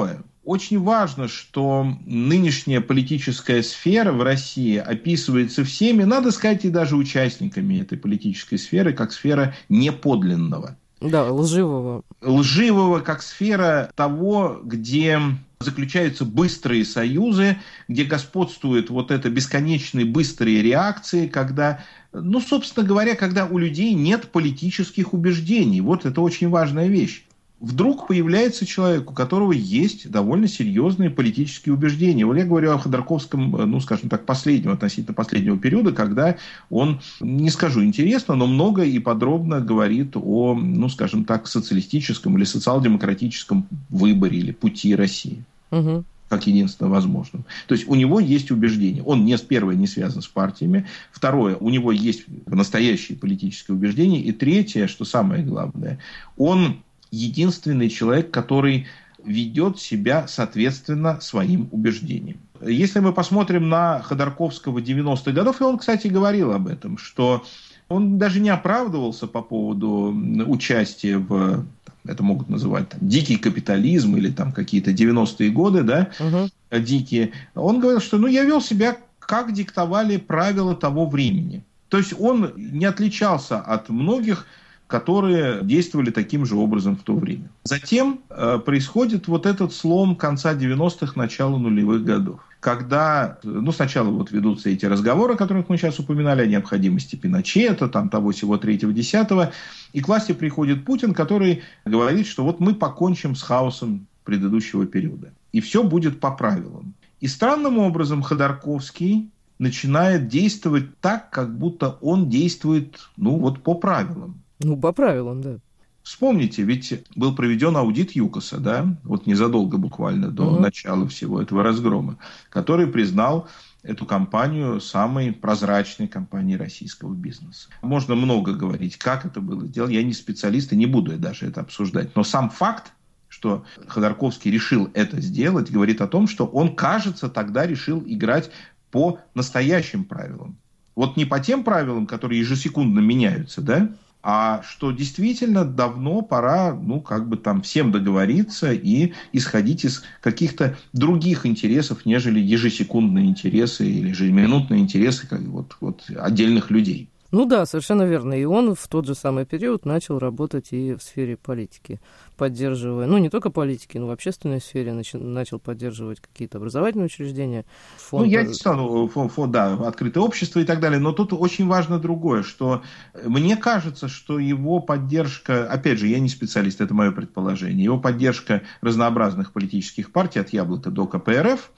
очень важно, что нынешняя политическая сфера в России описывается всеми, надо сказать, и даже участниками этой политической сферы, как сфера неподлинного. Да, лживого. Лживого, как сфера того, где заключаются быстрые союзы, где господствуют вот это бесконечные быстрые реакции, когда, ну, собственно говоря, когда у людей нет политических убеждений. Вот это очень важная вещь. Вдруг появляется человек, у которого есть довольно серьезные политические убеждения. Вот я говорю о Ходорковском, ну, скажем так, последнего, относительно последнего периода, когда он, не скажу интересно, но много и подробно говорит о, ну, скажем так, социалистическом или социал-демократическом выборе или пути России. Угу. Как единственно возможным. То есть у него есть убеждения. Он, не, первое, не связан с партиями. Второе, у него есть настоящие политические убеждения. И третье, что самое главное, он единственный человек, который ведет себя соответственно своим убеждениям. Если мы посмотрим на Ходорковского девяностых годов, и он, кстати, говорил об этом, что он даже не оправдывался по поводу участия в, это могут называть там, дикий капитализм или там какие-то девяностые годы, да, угу. дикие. Он говорил, что ну, я вел себя, как диктовали правила того времени. То есть он не отличался от многих, которые действовали таким же образом в то время. Затем э, происходит вот этот слом конца девяностых, начала нулевых годов. Когда, ну, сначала вот ведутся эти разговоры, о которых мы сейчас упоминали, о необходимости Пиночета, там, того всего третьего, десятого, и к власти приходит Путин, который говорит, что вот мы покончим с хаосом предыдущего периода. И все будет по правилам. И странным образом Ходорковский начинает действовать так, как будто он действует, ну, вот по правилам. Ну, по правилам, да. Вспомните, ведь был проведен аудит ЮКОСа, да, вот незадолго буквально до угу. начала всего этого разгрома, который признал эту компанию самой прозрачной компанией российского бизнеса. Можно много говорить, как это было сделано. Я не специалист и не буду даже это обсуждать. Но сам факт, что Ходорковский решил это сделать, говорит о том, что он, кажется, тогда решил играть по настоящим правилам. Вот не по тем правилам, которые ежесекундно меняются, да, а что действительно давно пора, ну, как бы там всем договориться и исходить из каких-то других интересов, нежели ежесекундные интересы или ежеминутные интересы как вот, вот отдельных людей. Ну да, совершенно верно. И он в тот же самый период начал работать и в сфере политики, поддерживая, ну не только политики, но в общественной сфере начал, начал поддерживать какие-то образовательные учреждения. Фонд... Ну я не стану, фонд, фонд, да, открытое общество и так далее, но тут очень важно другое, что мне кажется, что его поддержка, опять же, я не специалист, это мое предположение, его поддержка разнообразных политических партий от Яблока до ка пэ эр эф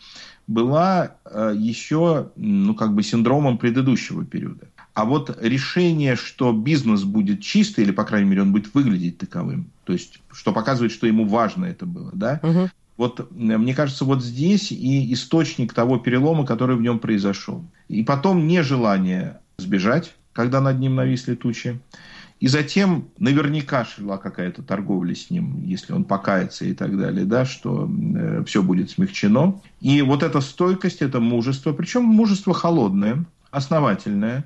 была еще, ну, как бы синдромом предыдущего периода. А вот решение, что бизнес будет чистый, или, по крайней мере, он будет выглядеть таковым, то есть, что показывает, что ему важно это было, да, угу. Вот, мне кажется, вот здесь и источник того перелома, который в нем произошел. И потом нежелание сбежать, когда над ним нависли тучи. И затем наверняка шла какая-то торговля с ним, если он покается и так далее, да, что э, все будет смягчено. И вот эта стойкость, это мужество, причем мужество холодное, основательное.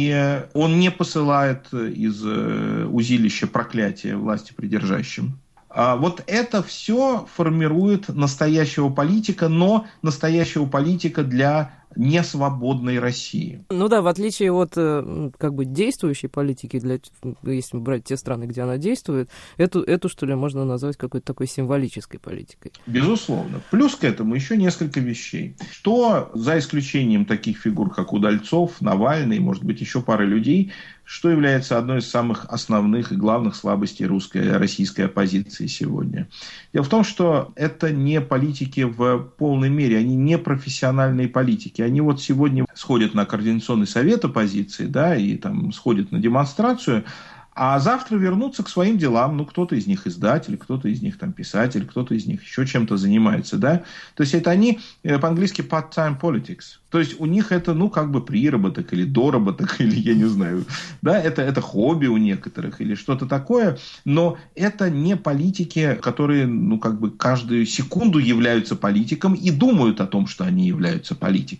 И он не посылает из узилища проклятия власти придержащим. А вот это все формирует настоящего политика, но настоящего политика для несвободной России. Ну да, в отличие от как бы действующей политики, для, если брать те страны, где она действует, эту, эту, что ли, можно назвать какой-то такой символической политикой. Безусловно. Плюс к этому еще несколько вещей. Что, за исключением таких фигур, как Удальцов, Навальный, может быть, еще пары людей, что является одной из самых основных и главных слабостей русской, российской оппозиции сегодня. Дело в том, что это не политики в полной мере, они не профессиональные политики. Они вот сегодня сходят на координационный совет оппозиции, да, и там сходят на демонстрацию, а завтра вернутся к своим делам. Ну, кто-то из них издатель, кто-то из них там писатель, кто-то из них еще чем-то занимается, да. То есть, это они по-английски part-time politics. То есть, у них это, ну, как бы приработок или доработок, или я не знаю, да, это, это хобби у некоторых или что-то такое, но это не политики, которые, ну, как бы каждую секунду являются политиком и думают о том, что они являются политиком.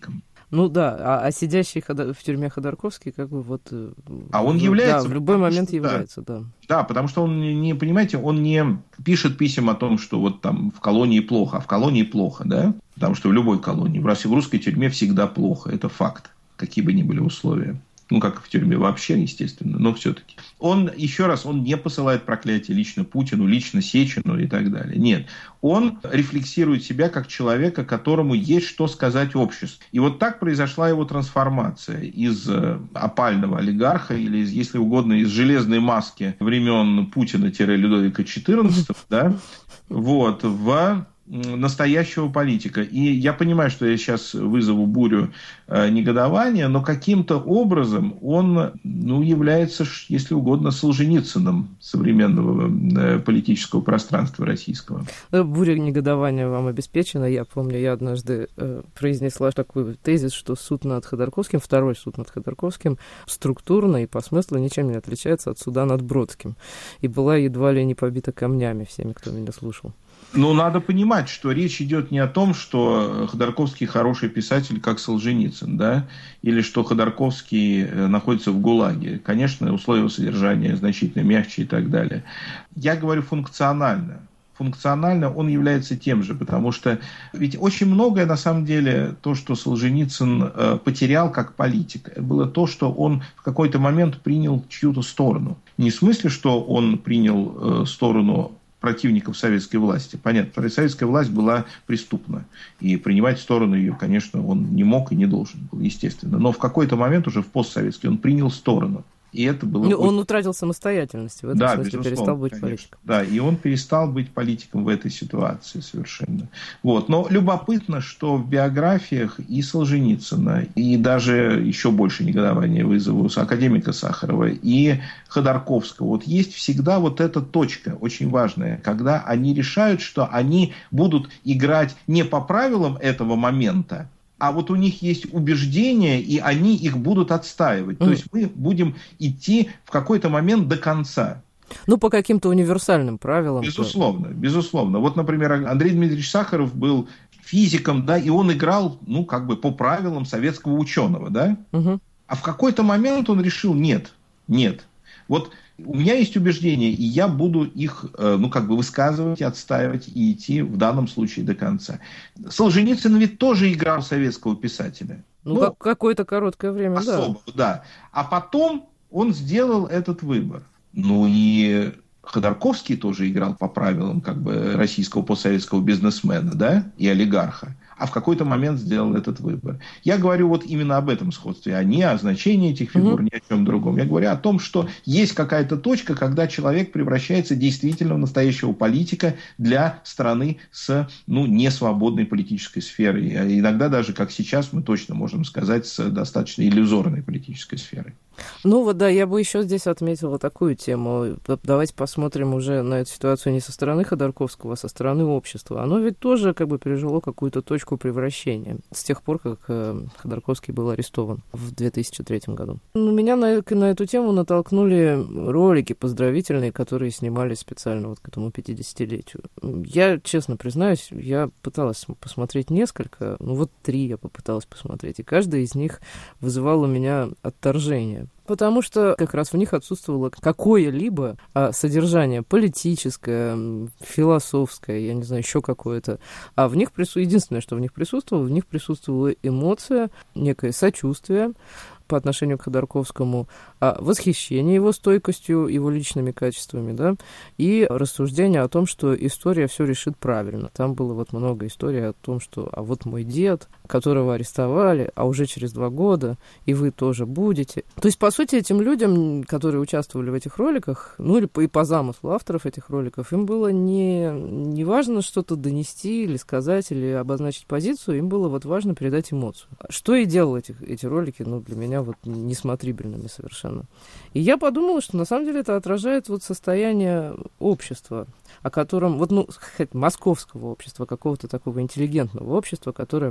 Ну да, а, а сидящий в тюрьме Ходорковский как бы вот... А он является... Да, в любой момент что, является, да. Да, потому что он не, понимаете, он не пишет писем о том, что вот там в колонии плохо, а в колонии плохо, да? Потому что в любой колонии, в русской тюрьме всегда плохо, это факт, какие бы ни были условия. Ну, как в тюрьме вообще, естественно, но все-таки. Он, еще раз, он не посылает проклятие лично Путину, лично Сечину и так далее. Нет. Он рефлексирует себя как человека, которому есть что сказать обществу. И вот так произошла его трансформация из опального олигарха, или, из, если угодно, из железной маски времен Путина-Людовика четырнадцатого, да, вот, в... настоящего политика. И я понимаю, что я сейчас вызову бурю э, негодования, но каким-то образом он, ну, является, если угодно, Солженицыным современного э, политического пространства российского. Буря негодования вам обеспечена. Я помню, я однажды э, произнесла такой тезис, что суд над Ходорковским, второй суд над Ходорковским, структурно и по смыслу ничем не отличается от суда над Бродским. И была едва ли не побита камнями всеми, кто меня слушал. Ну, надо понимать, что речь идет не о том, что Ходорковский хороший писатель, как Солженицын, да, или что Ходорковский находится в ГУЛАГе. Конечно, условия содержания значительно мягче и так далее. Я говорю функционально. Функционально он является тем же, потому что ведь очень многое, на самом деле, то, что Солженицын потерял как политик, было то, что он в какой-то момент принял чью-то сторону. Не в смысле, что он принял сторону противников советской власти. Понятно, советская власть была преступна. И принимать сторону ее, конечно, он не мог и не должен был, естественно. Но в какой-то момент уже в постсоветский он принял сторону. И это было... Ну, он утратил самостоятельность, в этом да, смысле перестал быть конечно. политиком. Да, и он перестал быть политиком в этой ситуации совершенно. Вот. Но любопытно, что в биографиях и Солженицына, и даже еще больше негодования вызову с академика Сахарова, и Ходорковского, вот есть всегда вот эта точка очень важная, когда они решают, что они будут играть не по правилам этого момента, а вот у них есть убеждения, и они их будут отстаивать. Mm. То есть мы будем идти в какой-то момент до конца. Ну, по каким-то универсальным правилам. Безусловно, то... безусловно. Вот, например, Андрей Дмитриевич Сахаров был физиком, да, и он играл, ну, как бы по правилам советского ученого, да. Mm-hmm. А в какой-то момент он решил, нет, нет. Вот у меня есть убеждения, и я буду их, ну, как бы высказывать, отстаивать и идти в данном случае до конца. Солженицын ведь тоже играл советского писателя. Ну, ну как, какое-то короткое время, особо, да. да. А потом он сделал этот выбор. Ну и Ходорковский тоже играл по правилам как бы российского постсоветского бизнесмена, да, и олигарха. А в какой-то момент сделал этот выбор. Я говорю вот именно об этом сходстве, а не о значении этих фигур, mm-hmm. ни о чем другом. Я говорю о том, что есть какая-то точка, когда человек превращается действительно в настоящего политика для страны с, ну, несвободной политической сферой. А иногда даже, как сейчас, мы точно можем сказать, с достаточно иллюзорной политической сферой. Ну вот да, я бы еще здесь отметила такую тему. Давайте посмотрим уже на эту ситуацию не со стороны Ходорковского, а со стороны общества. Оно ведь тоже как бы пережило какую-то точку превращения с тех пор, как Ходорковский был арестован в две тысячи третьем году. Ну, меня на, на эту тему натолкнули ролики поздравительные, которые снимали специально вот к этому пятидесятилетию. Я, честно признаюсь, я пыталась посмотреть несколько, ну вот три я попыталась посмотреть, и каждый из них вызывал у меня отторжение. Потому что как раз в них отсутствовало какое-либо а, содержание политическое, философское, я не знаю, еще какое-то. А в них присутствовало, единственное, что в них присутствовало, в них присутствовала эмоция, некое сочувствие по отношению к Ходорковскому, а восхищение его стойкостью, его личными качествами, да, и рассуждение о том, что история все решит правильно. Там было вот много историй о том, что а вот мой дед, которого арестовали, а уже через два года, и вы тоже будете. То есть, по сути, этим людям, которые участвовали в этих роликах, ну, или по, и по замыслу авторов этих роликов, им было не, не важно что-то донести или сказать, или обозначить позицию, им было вот важно передать эмоцию. Что и делал эти, эти ролики, ну, для меня вот несмотрибельными совершенно. И я подумала, что на самом деле это отражает вот состояние общества, о котором, вот, ну, московского общества, какого-то такого интеллигентного общества, которое проснулось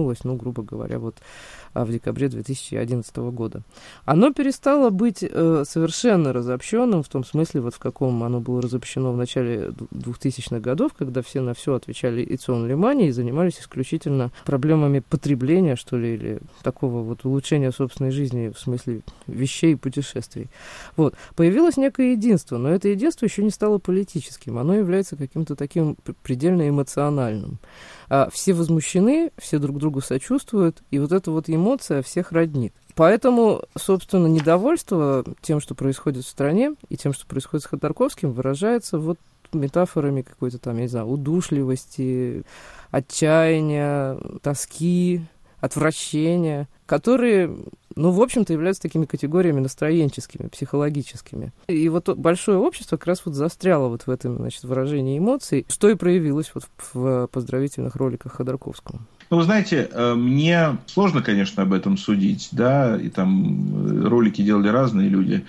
вернулось, ну, грубо говоря, вот в декабре две тысячи одиннадцатого года. Оно перестало быть э, совершенно разобщенным, в том смысле, вот в каком оно было разобщено в начале двухтысячных годов, когда все на все отвечали «It's only money» и занимались исключительно проблемами потребления, что ли, или такого вот улучшения собственной жизни в смысле вещей и путешествий. Вот. Появилось некое единство, но это единство еще не стало политическим, оно является каким-то таким предельно эмоциональным. А все возмущены, все друг другу сочувствуют, и вот эта вот эмоция всех роднит. Поэтому, собственно, недовольство тем, что происходит в стране, и тем, что происходит с Ходорковским, выражается вот метафорами какой-то там, я не знаю, удушливости, отчаяния, тоски, отвращения, которые, ну, в общем-то, являются такими категориями настроенческими, психологическими. И вот большое общество как раз вот застряло вот в этом, значит, выражении эмоций, что и проявилось вот в поздравительных роликах Ходорковскому. Ну, вы знаете, мне сложно, конечно, об этом судить, да, и там ролики делали разные люди,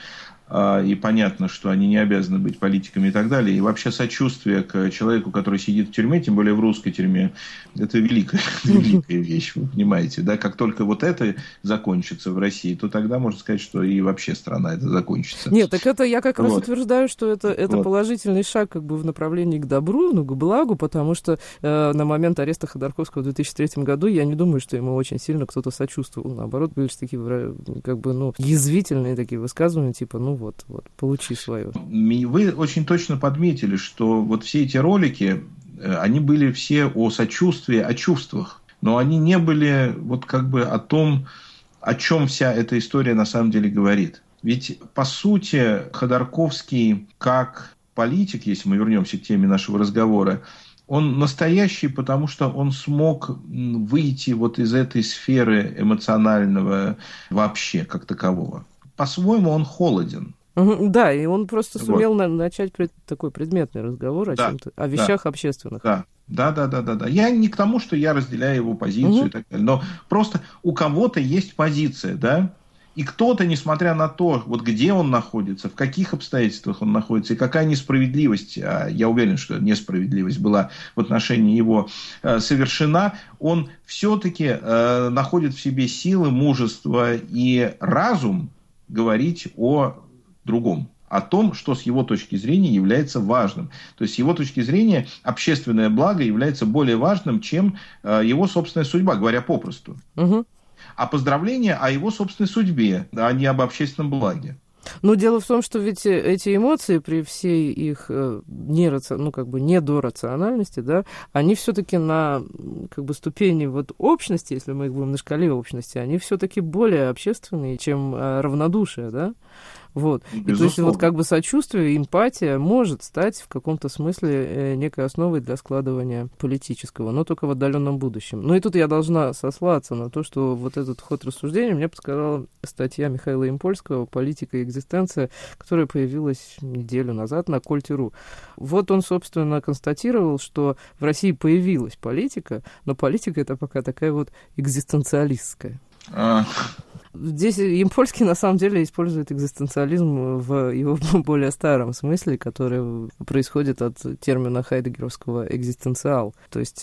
и понятно, что они не обязаны быть политиками и так далее. И вообще сочувствие к человеку, который сидит в тюрьме, тем более в русской тюрьме, это великая, великая вещь, вы понимаете. Да? Как только вот это закончится в России, то тогда можно сказать, что и вообще страна это закончится. Нет, так это я как раз вот. утверждаю, что это, это вот. положительный шаг как бы в направлении к добру, ну, к благу, потому что э, на момент ареста Ходорковского в две тысячи третьем году я не думаю, что ему очень сильно кто-то сочувствовал. Наоборот, были такие как бы, ну, язвительные такие высказывания, типа, ну, вот, вот, получи свое. Вы очень точно подметили, что вот все эти ролики, они были все о сочувствии, о чувствах, но они не были вот как бы о том, о чем вся эта история на самом деле говорит. Ведь, по сути, Ходорковский как политик, если мы вернемся к теме нашего разговора, он настоящий, потому что он смог выйти вот из этой сферы эмоционального вообще как такового. По-своему он холоден. Да, и он просто сумел вот. на, начать пред, такой предметный разговор о, да, чем-то, о вещах да. общественных. Да. Да, да, да, да, да. Я не к тому, что я разделяю его позицию угу. и так далее, но просто у кого-то есть позиция, да, и кто-то, несмотря на то, вот где он находится, в каких обстоятельствах он находится, и какая несправедливость, а я уверен, что несправедливость была в отношении его э, совершена, он все-таки э, находит в себе силы, мужество и разум говорить о другом, о том, что с его точки зрения является важным. То есть, с его точки зрения, общественное благо является более важным, чем э, его собственная судьба, говоря попросту. Угу. А поздравление о его собственной судьбе, а не об общественном благе. Но дело в том, что ведь эти эмоции при всей их э, нераци... ну, как бы недорациональности, да, они все-таки на как бы, ступени вот общности, если мы их будем на шкале общности, они все-таки более общественные, чем э, равнодушие, да. Вот. И то есть вот как бы сочувствие, эмпатия может стать в каком-то смысле некой основой для складывания политического, но только в отдаленном будущем. Ну и тут я должна сослаться на то, что вот этот ход рассуждения мне подсказала статья Михаила Импольского «Политика и экзистенция», которая появилась неделю назад на Кольте.ру. Вот он, собственно, констатировал, что в России появилась политика, но политика это пока такая вот экзистенциалистская. А... Здесь Импольский на самом деле использует экзистенциализм в его более старом смысле, который происходит от термина хайдеггеровского экзистенциал. То есть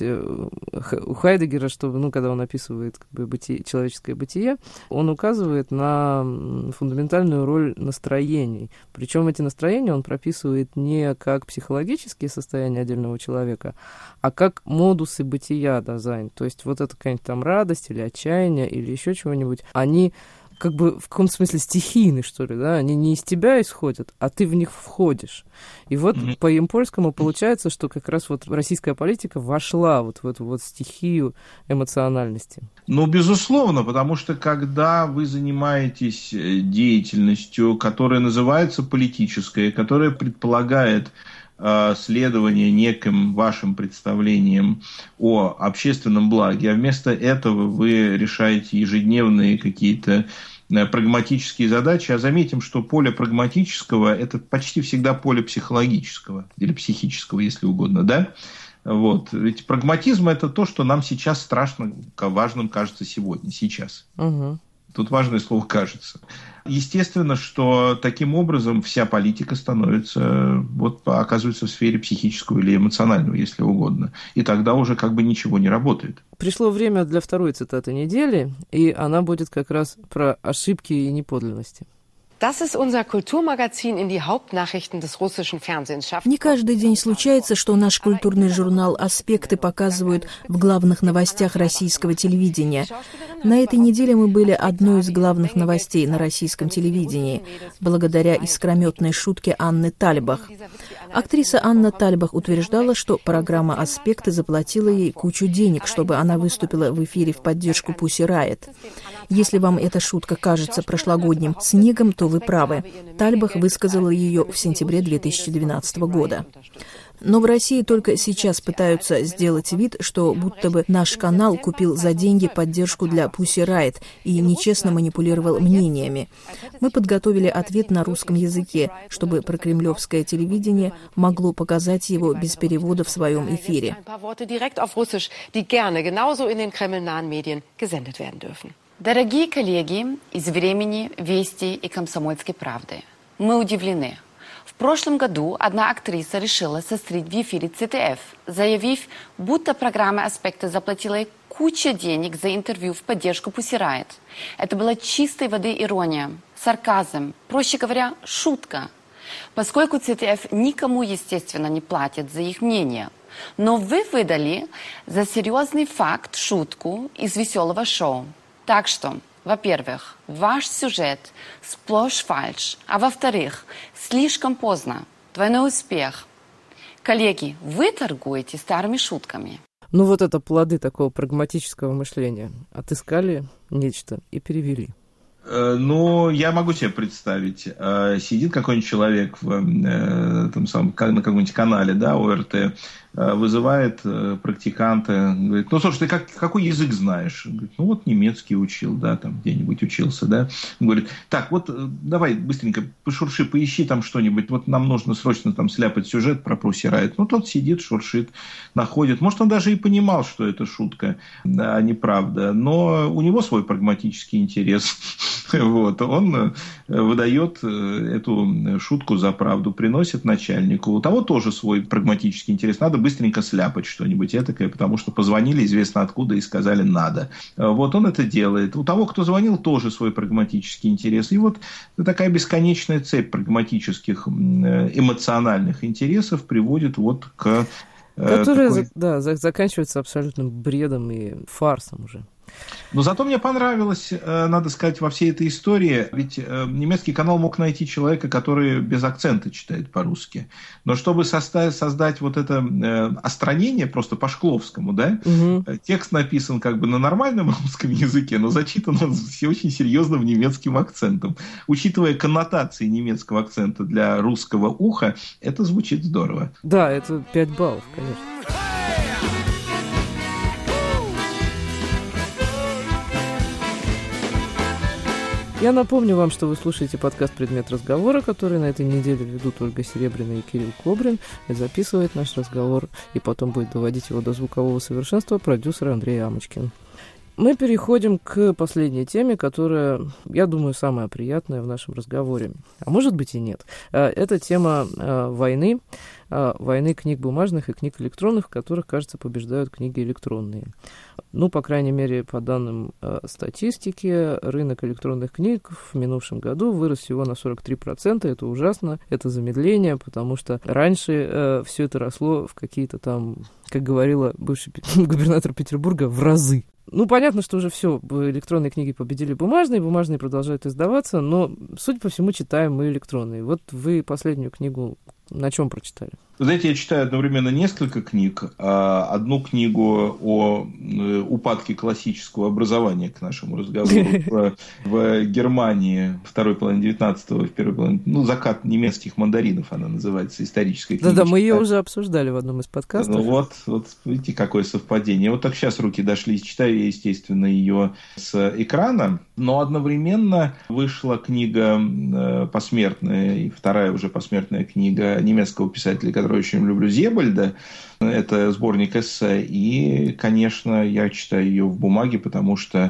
у Хайдеггера, что, ну, когда он описывает как бы, бытие, человеческое бытие, он указывает на фундаментальную роль настроений. Причем эти настроения он прописывает не как психологические состояния отдельного человека, а как модусы бытия дизайн. То есть вот это какая-нибудь там радость или отчаяние или еще чего-нибудь, они как бы в каком-то смысле стихийны, что ли, да, они не из тебя исходят, а ты в них входишь. И вот mm-hmm. по Импольскому получается, что как раз вот российская политика вошла вот в эту вот стихию эмоциональности. Ну, безусловно, потому что когда вы занимаетесь деятельностью, которая называется политической, которая предполагает следование неким вашим представлениям о общественном благе, а вместо этого вы решаете ежедневные какие-то прагматические задачи, а заметим, что поле прагматического – это почти всегда поле психологического или психического, если угодно, да? Вот. Ведь прагматизм – это то, что нам сейчас страшно важным кажется сегодня, сейчас. Угу. Тут важное слово «кажется». Естественно, что таким образом вся политика становится, вот, оказывается в сфере психического или эмоционального, если угодно. И тогда уже как бы ничего не работает. Пришло время для второй цитаты недели, и она будет как раз про ошибки и неподлинности. Не каждый день случается, что наш культурный журнал «Аспекты» показывают в главных новостях российского телевидения. На этой неделе мы были одной из главных новостей на российском телевидении, благодаря искрометной шутке Анны Тальбах. Актриса Анна Тальбах утверждала, что программа «Аспекты» заплатила ей кучу денег, чтобы она выступила в эфире в поддержку Pussy Riot. Если вам эта шутка кажется прошлогодним снегом, то вы правы. Тальбах высказала ее в сентябре две тысячи двенадцатого года. Но в России только сейчас пытаются сделать вид, что будто бы наш канал купил за деньги поддержку для Pussy Riot и нечестно манипулировал мнениями. Мы подготовили ответ на русском языке, чтобы прокремлевское телевидение могло показать его без перевода в своем эфире. Дорогие коллеги из «Времени», «Вести» и «Комсомольской правды», мы удивлены. В прошлом году одна актриса решила сострить в эфире Цэ Тэ Эф, заявив, будто программа «Аспекты» заплатила ей кучу денег за интервью в поддержку Pussy Riot. Это была чистой воды ирония, сарказм, проще говоря, шутка. Поскольку Цэ Тэ Эф никому, естественно, не платит за их мнение. Но вы выдали за серьезный факт шутку из веселого шоу. Так что, во-первых, ваш сюжет сплошь фальшь, а во-вторых, слишком поздно. Двойной успех. Коллеги, вы торгуете старыми шутками. Ну вот это плоды такого прагматического мышления. Отыскали нечто и перевели. Ну, я могу себе представить, сидит какой-нибудь человек в, там, сам, на каком-нибудь канале, да, О Эр Тэ, вызывает практиканта, говорит, ну, слушай, ты как, какой язык знаешь? Он говорит, ну, вот немецкий учил, да, там где-нибудь учился, да. Он говорит, так, вот давай быстренько пошурши, поищи там что-нибудь, вот нам нужно срочно там сляпать сюжет про Pussy Riot. Ну, тот сидит, шуршит, находит. Может, он даже и понимал, что это шутка, а не правда, но у него свой прагматический интерес. Вот, он выдает эту шутку за правду, приносит начальнику. У того тоже свой прагматический интерес. Надо быстренько сляпать что-нибудь этакое, потому что позвонили известно откуда и сказали «надо». Вот он это делает. У того, кто звонил, тоже свой прагматический интерес. И вот такая бесконечная цепь прагматических эмоциональных интересов приводит вот к... Которые, такой... да, заканчиваются абсолютным бредом и фарсом уже. Но зато мне понравилось, надо сказать, во всей этой истории, ведь немецкий канал мог найти человека, который без акцента читает по-русски. Но чтобы составить, создать вот это остранение просто по-шкловскому, да, угу. Текст написан как бы на нормальном русском языке, но зачитан он с очень серьезным немецким акцентом. Учитывая коннотации немецкого акцента для русского уха, это звучит здорово. Да, это пять баллов, конечно. Я напомню вам, что вы слушаете подкаст «Предмет разговора», который на этой неделе ведут Ольга Серебряная и Кирилл Кобрин, и записывает наш разговор, и потом будет доводить его до звукового совершенства продюсер Андрей Амочкин. Мы переходим к последней теме, которая, я думаю, самая приятная в нашем разговоре. А может быть и нет. Это тема войны, войны книг бумажных и книг электронных, в которых, кажется, побеждают книги электронные. Ну, по крайней мере, по данным статистики, рынок электронных книг в минувшем году вырос всего на сорок три процента. Это ужасно, это замедление, потому что раньше все это росло в какие-то там, как говорила бывший губернатор Петербурга, в разы. Ну, понятно, что уже все, электронные книги победили бумажные, бумажные продолжают издаваться, но, судя по всему, читаем мы электронные. Вот вы последнюю книгу на чем прочитали? Вы знаете, я читаю одновременно несколько книг. Одну книгу о упадке классического образования к нашему разговору в, в Германии второй половины девятнадцатого, в первой половине, ну, «Закат немецких мандаринов» она называется, историческая книга. Да-да, мы ее уже обсуждали в одном из подкастов. Ну вот, вот, видите, какое совпадение. Вот так сейчас руки дошли, читаю я, естественно, ее с экрана, но одновременно вышла книга посмертная, и вторая уже посмертная книга немецкого писателя, который очень люблю, Зебальда. Это сборник эссе. И, конечно, я читаю ее в бумаге, потому что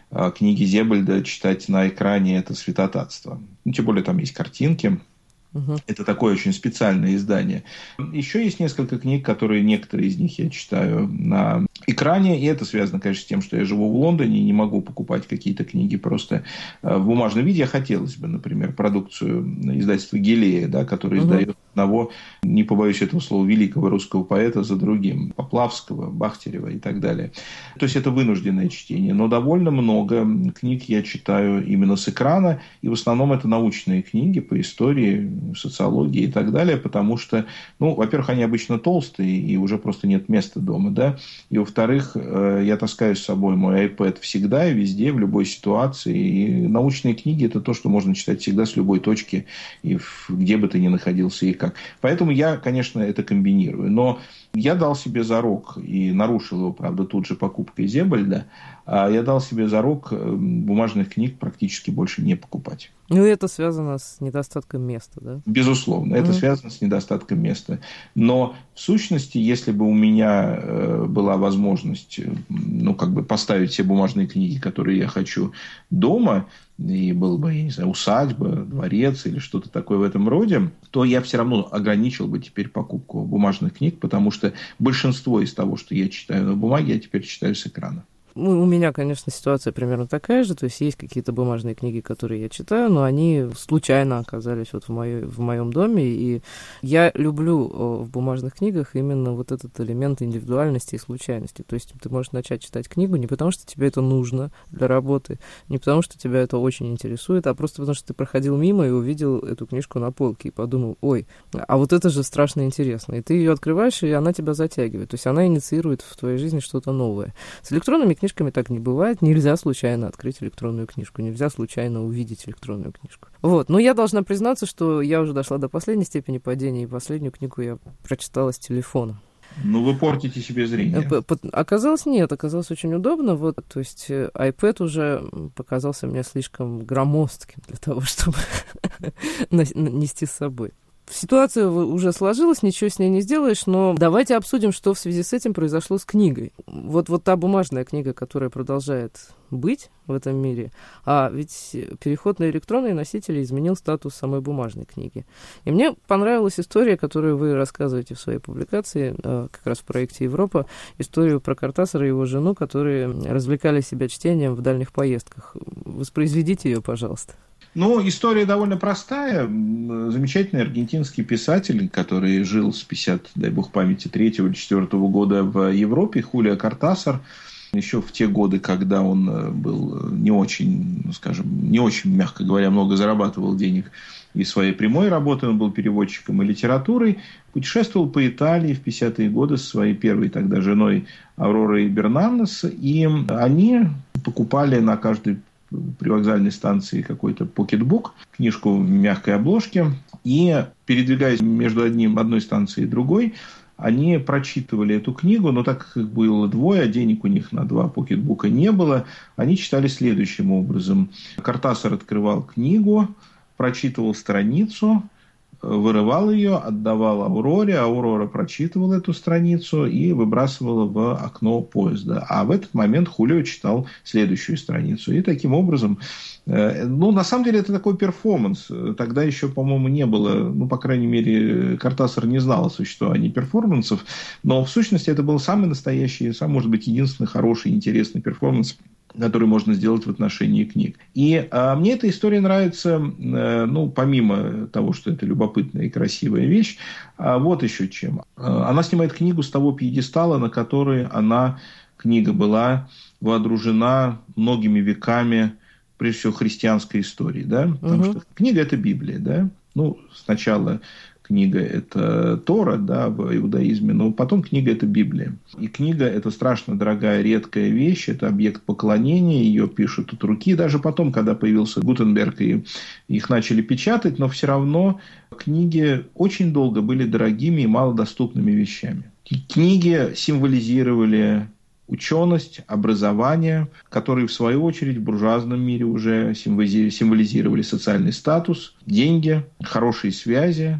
книги Зебальда читать на экране – это святотатство. Ну, тем более, там есть картинки. Угу. Это такое очень специальное издание. Еще есть несколько книг, которые, некоторые из них я читаю на экране. И это связано, конечно, с тем, что я живу в Лондоне и не могу покупать какие-то книги просто в бумажном виде. Хотелось бы, например, продукцию издательства Гелея, да, который угу. издает одного, не побоюсь этого слова, великого русского поэта за другим. Поплавского, Бахтерева и так далее. То есть, это вынужденное чтение. Но довольно много книг я читаю именно с экрана. И в основном это научные книги по истории, социологии и так далее, потому что, ну, во-первых, они обычно толстые, и уже просто нет места дома, да, и, во-вторых, я таскаю с собой мой iPad всегда и везде, в любой ситуации, и научные книги – это то, что можно читать всегда с любой точки, и где бы ты ни находился, и как. Поэтому я, конечно, это комбинирую, но я дал себе зарок, и нарушил его, правда, тут же покупкой Зебальда, я дал себе зарок бумажных книг практически больше не покупать. Ну, это связано с недостатком места, да? Безусловно, это mm-hmm. связано с недостатком места. Но, в сущности, если бы у меня была возможность, ну, как бы поставить все бумажные книги, которые я хочу, дома, и был бы, я не знаю, усадьба, дворец или что-то такое в этом роде, то я все равно ограничил бы теперь покупку бумажных книг, потому что большинство из того, что я читаю на бумаге, я теперь читаю с экрана. У меня, конечно, ситуация примерно такая же, то есть есть какие-то бумажные книги, которые я читаю, но они случайно оказались вот в, моей, в моем доме, и я люблю в бумажных книгах именно вот этот элемент индивидуальности и случайности, то есть ты можешь начать читать книгу не потому, что тебе это нужно для работы, не потому, что тебя это очень интересует, а просто потому, что ты проходил мимо и увидел эту книжку на полке и подумал, ой, а вот это же страшно интересно, и ты ее открываешь, и она тебя затягивает, то есть она инициирует в твоей жизни что-то новое. С электронными книжками так не бывает. Нельзя случайно открыть электронную книжку. Нельзя случайно увидеть электронную книжку. Вот. Но я должна признаться, что я уже дошла до последней степени падения, и последнюю книгу я прочитала с телефона. Ну, вы портите себе зрение. Оказалось, нет. Оказалось очень удобно. Вот, то есть, iPad уже показался мне слишком громоздким для того, чтобы нести с собой. Ситуация уже сложилась, ничего с ней не сделаешь, но давайте обсудим, что в связи с этим произошло с книгой. Вот, вот та бумажная книга, которая продолжает быть в этом мире, а ведь переход на электронные носители изменил статус самой бумажной книги. И мне понравилась история, которую вы рассказываете в своей публикации, как раз в проекте «Европа», историю про Кортасара и его жену, которые развлекали себя чтением в дальних поездках. Воспроизведите ее, пожалуйста. Ну, история довольно простая. Замечательный аргентинский писатель, который жил с пятьдесят, дай бог памяти, третьего или четвёртого года в Европе, Хулио Кортасар, еще в те годы, когда он был не очень, скажем, не очень, мягко говоря, много зарабатывал денег из своей прямой работы, он был переводчиком и литературой, путешествовал по Италии в пятидесятые годы со своей первой тогда женой Авророй Бернанес, и они покупали на каждой привокзальной станции какой-то покетбук, книжку в мягкой обложке, и, передвигаясь между одним, одной станцией и другой, они прочитывали эту книгу, но так как их было двое, а денег у них на два покетбука не было, они читали следующим образом. Кортасар открывал книгу, прочитывал страницу, вырывал ее, отдавал Ауроре, Аурора прочитывала эту страницу и выбрасывала в окно поезда. А в этот момент Хулио читал следующую страницу. И таким образом, ну, на самом деле, это такой перформанс. Тогда еще, по-моему, не было, ну, по крайней мере, Кортасар не знал о существовании перформансов, но в сущности это был самый настоящий, сам, может быть, единственный хороший, интересный перформанс, который можно сделать в отношении книг. И а, мне эта история нравится, а, ну, помимо того, что это любопытная и красивая вещь, а, вот еще чем. А, она снимает книгу с того пьедестала, на который она, книга, была вооружена многими веками, прежде всего, христианской истории. Да? Потому угу. что книга – это Библия. Да? Ну, сначала книга – это Тора, да, в иудаизме, но потом книга – это Библия. И книга – это страшно дорогая, редкая вещь, это объект поклонения, ее пишут от руки. Даже потом, когда появился Гутенберг, и их начали печатать, но все равно книги очень долго были дорогими и малодоступными вещами. Книги символизировали ученость, образование, которые, в свою очередь, в буржуазном мире уже символизировали социальный статус, деньги, хорошие связи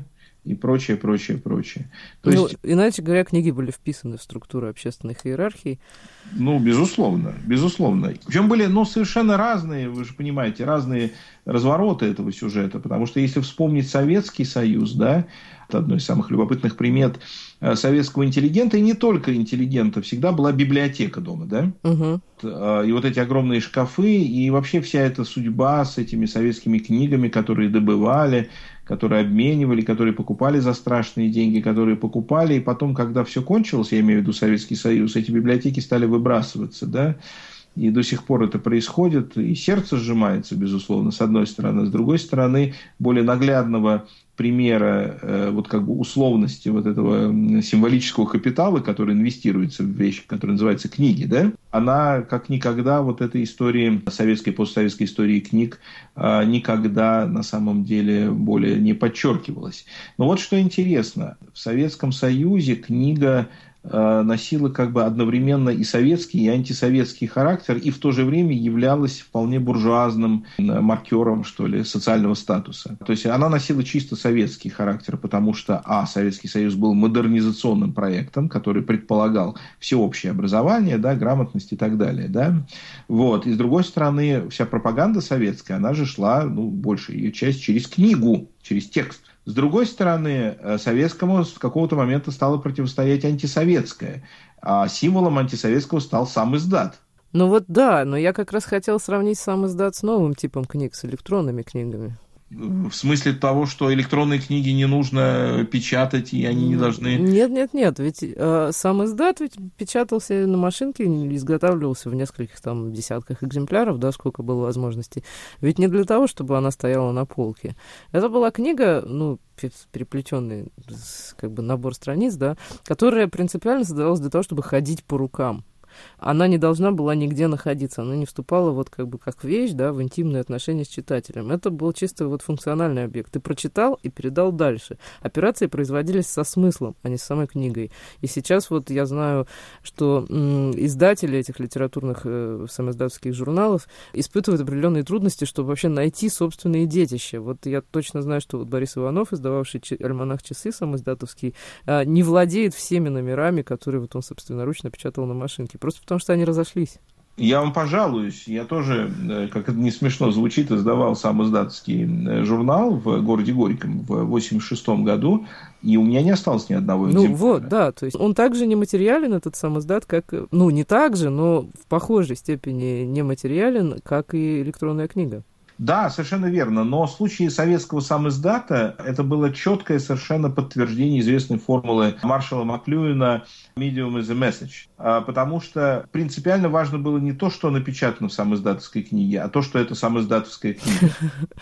и прочее, прочее, прочее. То ну, есть, иначе говоря, книги были вписаны в структуру общественных иерархий. Ну, безусловно, безусловно. Причем были, ну, совершенно разные, вы же понимаете, разные развороты этого сюжета, потому что если вспомнить Советский Союз, да, это одно из самых любопытных примет советского интеллигента, и не только интеллигента, всегда была библиотека дома, да, угу. И вот эти огромные шкафы, и вообще вся эта судьба с этими советскими книгами, которые добывали, которые обменивали, которые покупали за страшные деньги, которые покупали, и потом, когда все кончилось, я имею в виду Советский Союз, эти библиотеки стали выбрасываться, да, и до сих пор это происходит, и сердце сжимается, безусловно, с одной стороны, с другой стороны, более наглядного примера э, вот как бы условности вот этого символического капитала, который инвестируется в вещи, которые называются книги, да, она как никогда вот этой истории, советской, постсоветской истории книг, э, никогда на самом деле более не подчеркивалась. Но вот что интересно, в Советском Союзе книга носила как бы одновременно и советский, и антисоветский характер, и в то же время являлась вполне буржуазным маркером, что ли, социального статуса. То есть она носила чисто советский характер, потому что, а, Советский Союз был модернизационным проектом, который предполагал всеобщее образование, да, грамотность и так далее, да. Вот. И с другой стороны, вся пропаганда советская, она же шла, ну, большая ее часть через книгу, через текст. С другой стороны, советскому с какого-то момента стало противостоять антисоветское, а символом антисоветского стал сам издат. Ну вот да, но я как раз хотел сравнить сам издат с новым типом книг, с электронными книгами. В смысле того, что электронные книги не нужно печатать, и они не должны... Нет, нет, нет, ведь э, сам издат ведь печатался на машинке, изготавливался в нескольких там десятках экземпляров, да, сколько было возможностей. Ведь не для того, чтобы она стояла на полке. Это была книга, ну, переплетенный как бы набор страниц, да, которая принципиально создавалась для того, чтобы ходить по рукам. Она не должна была нигде находиться, она не вступала вот как бы как вещь, да, в интимные отношения с читателем. Это был чисто вот функциональный объект. Ты прочитал и передал дальше. Операции производились со смыслом, а не с самой книгой. И сейчас вот я знаю, что м, издатели этих литературных э, самоиздатских журналов испытывают определенные трудности, чтобы вообще найти собственные детища. Вот я точно знаю, что вот Борис Иванов, издававший ч- альманах «Часы» самоиздатовский, э, не владеет всеми номерами, которые вот он собственноручно печатал на машинке. Просто потому, что они разошлись. Я вам пожалуюсь. Я тоже, как это не смешно звучит, издавал сам издатский журнал в городе Горьком в восемьдесят шестом году, и у меня не осталось ни одного экземпляра. Ну вот, да, то есть он также нематериален, этот сам издат, как, ну не так же, но в похожей степени нематериален, как и электронная книга. Да, совершенно верно. Но в случае советского самиздата это было четкое совершенно подтверждение известной формулы Маршалла Маклюина «Medium is a message». Потому что принципиально важно было не то, что напечатано в самиздатовской книге, а то, что это самиздатовская книга.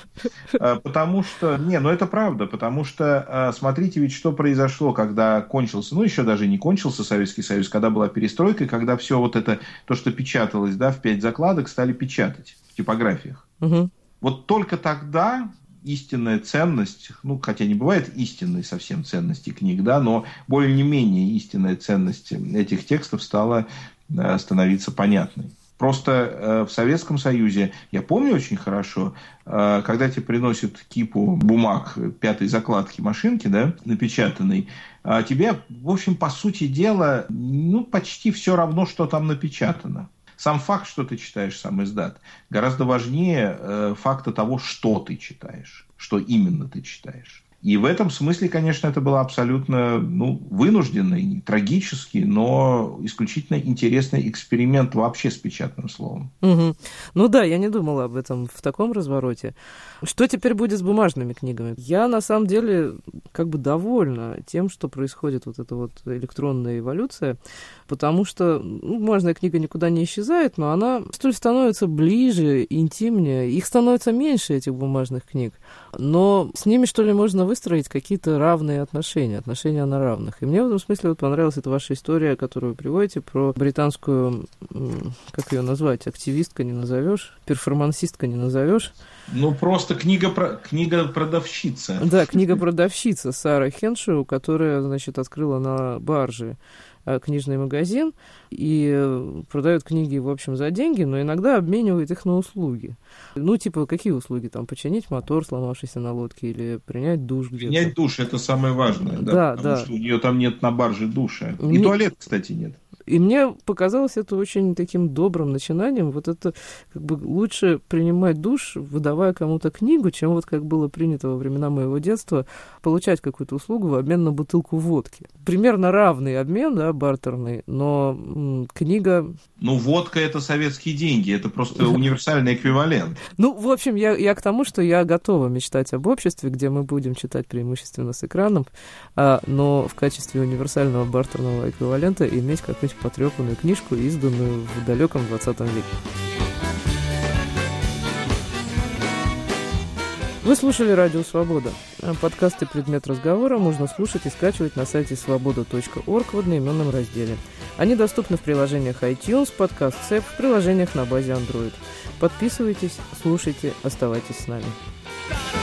Потому что, не, ну это правда, потому что, смотрите, ведь что произошло, когда кончился, ну еще даже не кончился Советский Союз, когда была перестройка, когда все вот это, то, что печаталось, да, в пять закладок, стали печатать в типографиях. Угу. Вот только тогда истинная ценность, ну, хотя не бывает истинной совсем ценности книг, да, но более не менее истинная ценность этих текстов стала э, становиться понятной. Просто э, в Советском Союзе, я помню очень хорошо, э, когда тебе приносят кипу бумаг пятой закладки машинки, да, напечатанной, э, тебе, в общем, по сути дела, ну, почти все равно, что там напечатано. Сам факт, что ты читаешь сам издат, гораздо важнее э, факта того, что ты читаешь, что именно ты читаешь. И в этом смысле, конечно, это было абсолютно ну, вынужденный, трагический, но исключительно интересный эксперимент вообще с печатным словом. Угу. Ну да, я не думала об этом в таком развороте. Что теперь будет с бумажными книгами? Я, на самом деле, как бы довольна тем, что происходит вот эта вот электронная эволюция, потому что ну, бумажная книга никуда не исчезает, но она столь становится ближе, интимнее. Их становится меньше, этих бумажных книг. Но с ними, что ли, можно выстроить какие-то равные отношения, отношения на равных. И мне в этом смысле вот понравилась эта ваша история, которую вы приводите, про британскую, как ее назвать, активистка не назовешь, перформансистка не назовешь. Ну, просто книга, книга-продавщица. Да, книга-продавщица Сара Хеншоу, которая, значит, открыла на барже книжный магазин и продает книги, в общем, за деньги, но иногда обменивает их на услуги. Ну, типа, какие услуги? Там, починить мотор, сломавшийся на лодке, или принять душ где-то. Принять душ – это самое важное, да? Да, Потому да. что у нее там нет на барже душа. И Мне... туалет, кстати, нет. И мне показалось это очень таким добрым начинанием. Вот это как бы лучше принимать душ, выдавая кому-то книгу, чем вот как было принято во времена моего детства, получать какую-то услугу в обмен на бутылку водки. Примерно равный обмен, да, бартерный, но м, книга... Ну, водка – это советские деньги, это просто универсальный эквивалент. Ну, в общем, я, я к тому, что я готова мечтать об обществе, где мы будем читать преимущественно с экраном, а, но в качестве универсального бартерного эквивалента иметь какую-нибудь потрепанную книжку, изданную в далеком двадцатом веке. Вы слушали «Радио Свобода». Подкасты «Предмет разговора» можно слушать и скачивать на сайте свобода точка орг в одноименном разделе. Они доступны в приложениях iTunes, подкаст Цеп, в приложениях на базе Android. Подписывайтесь, слушайте, оставайтесь с нами.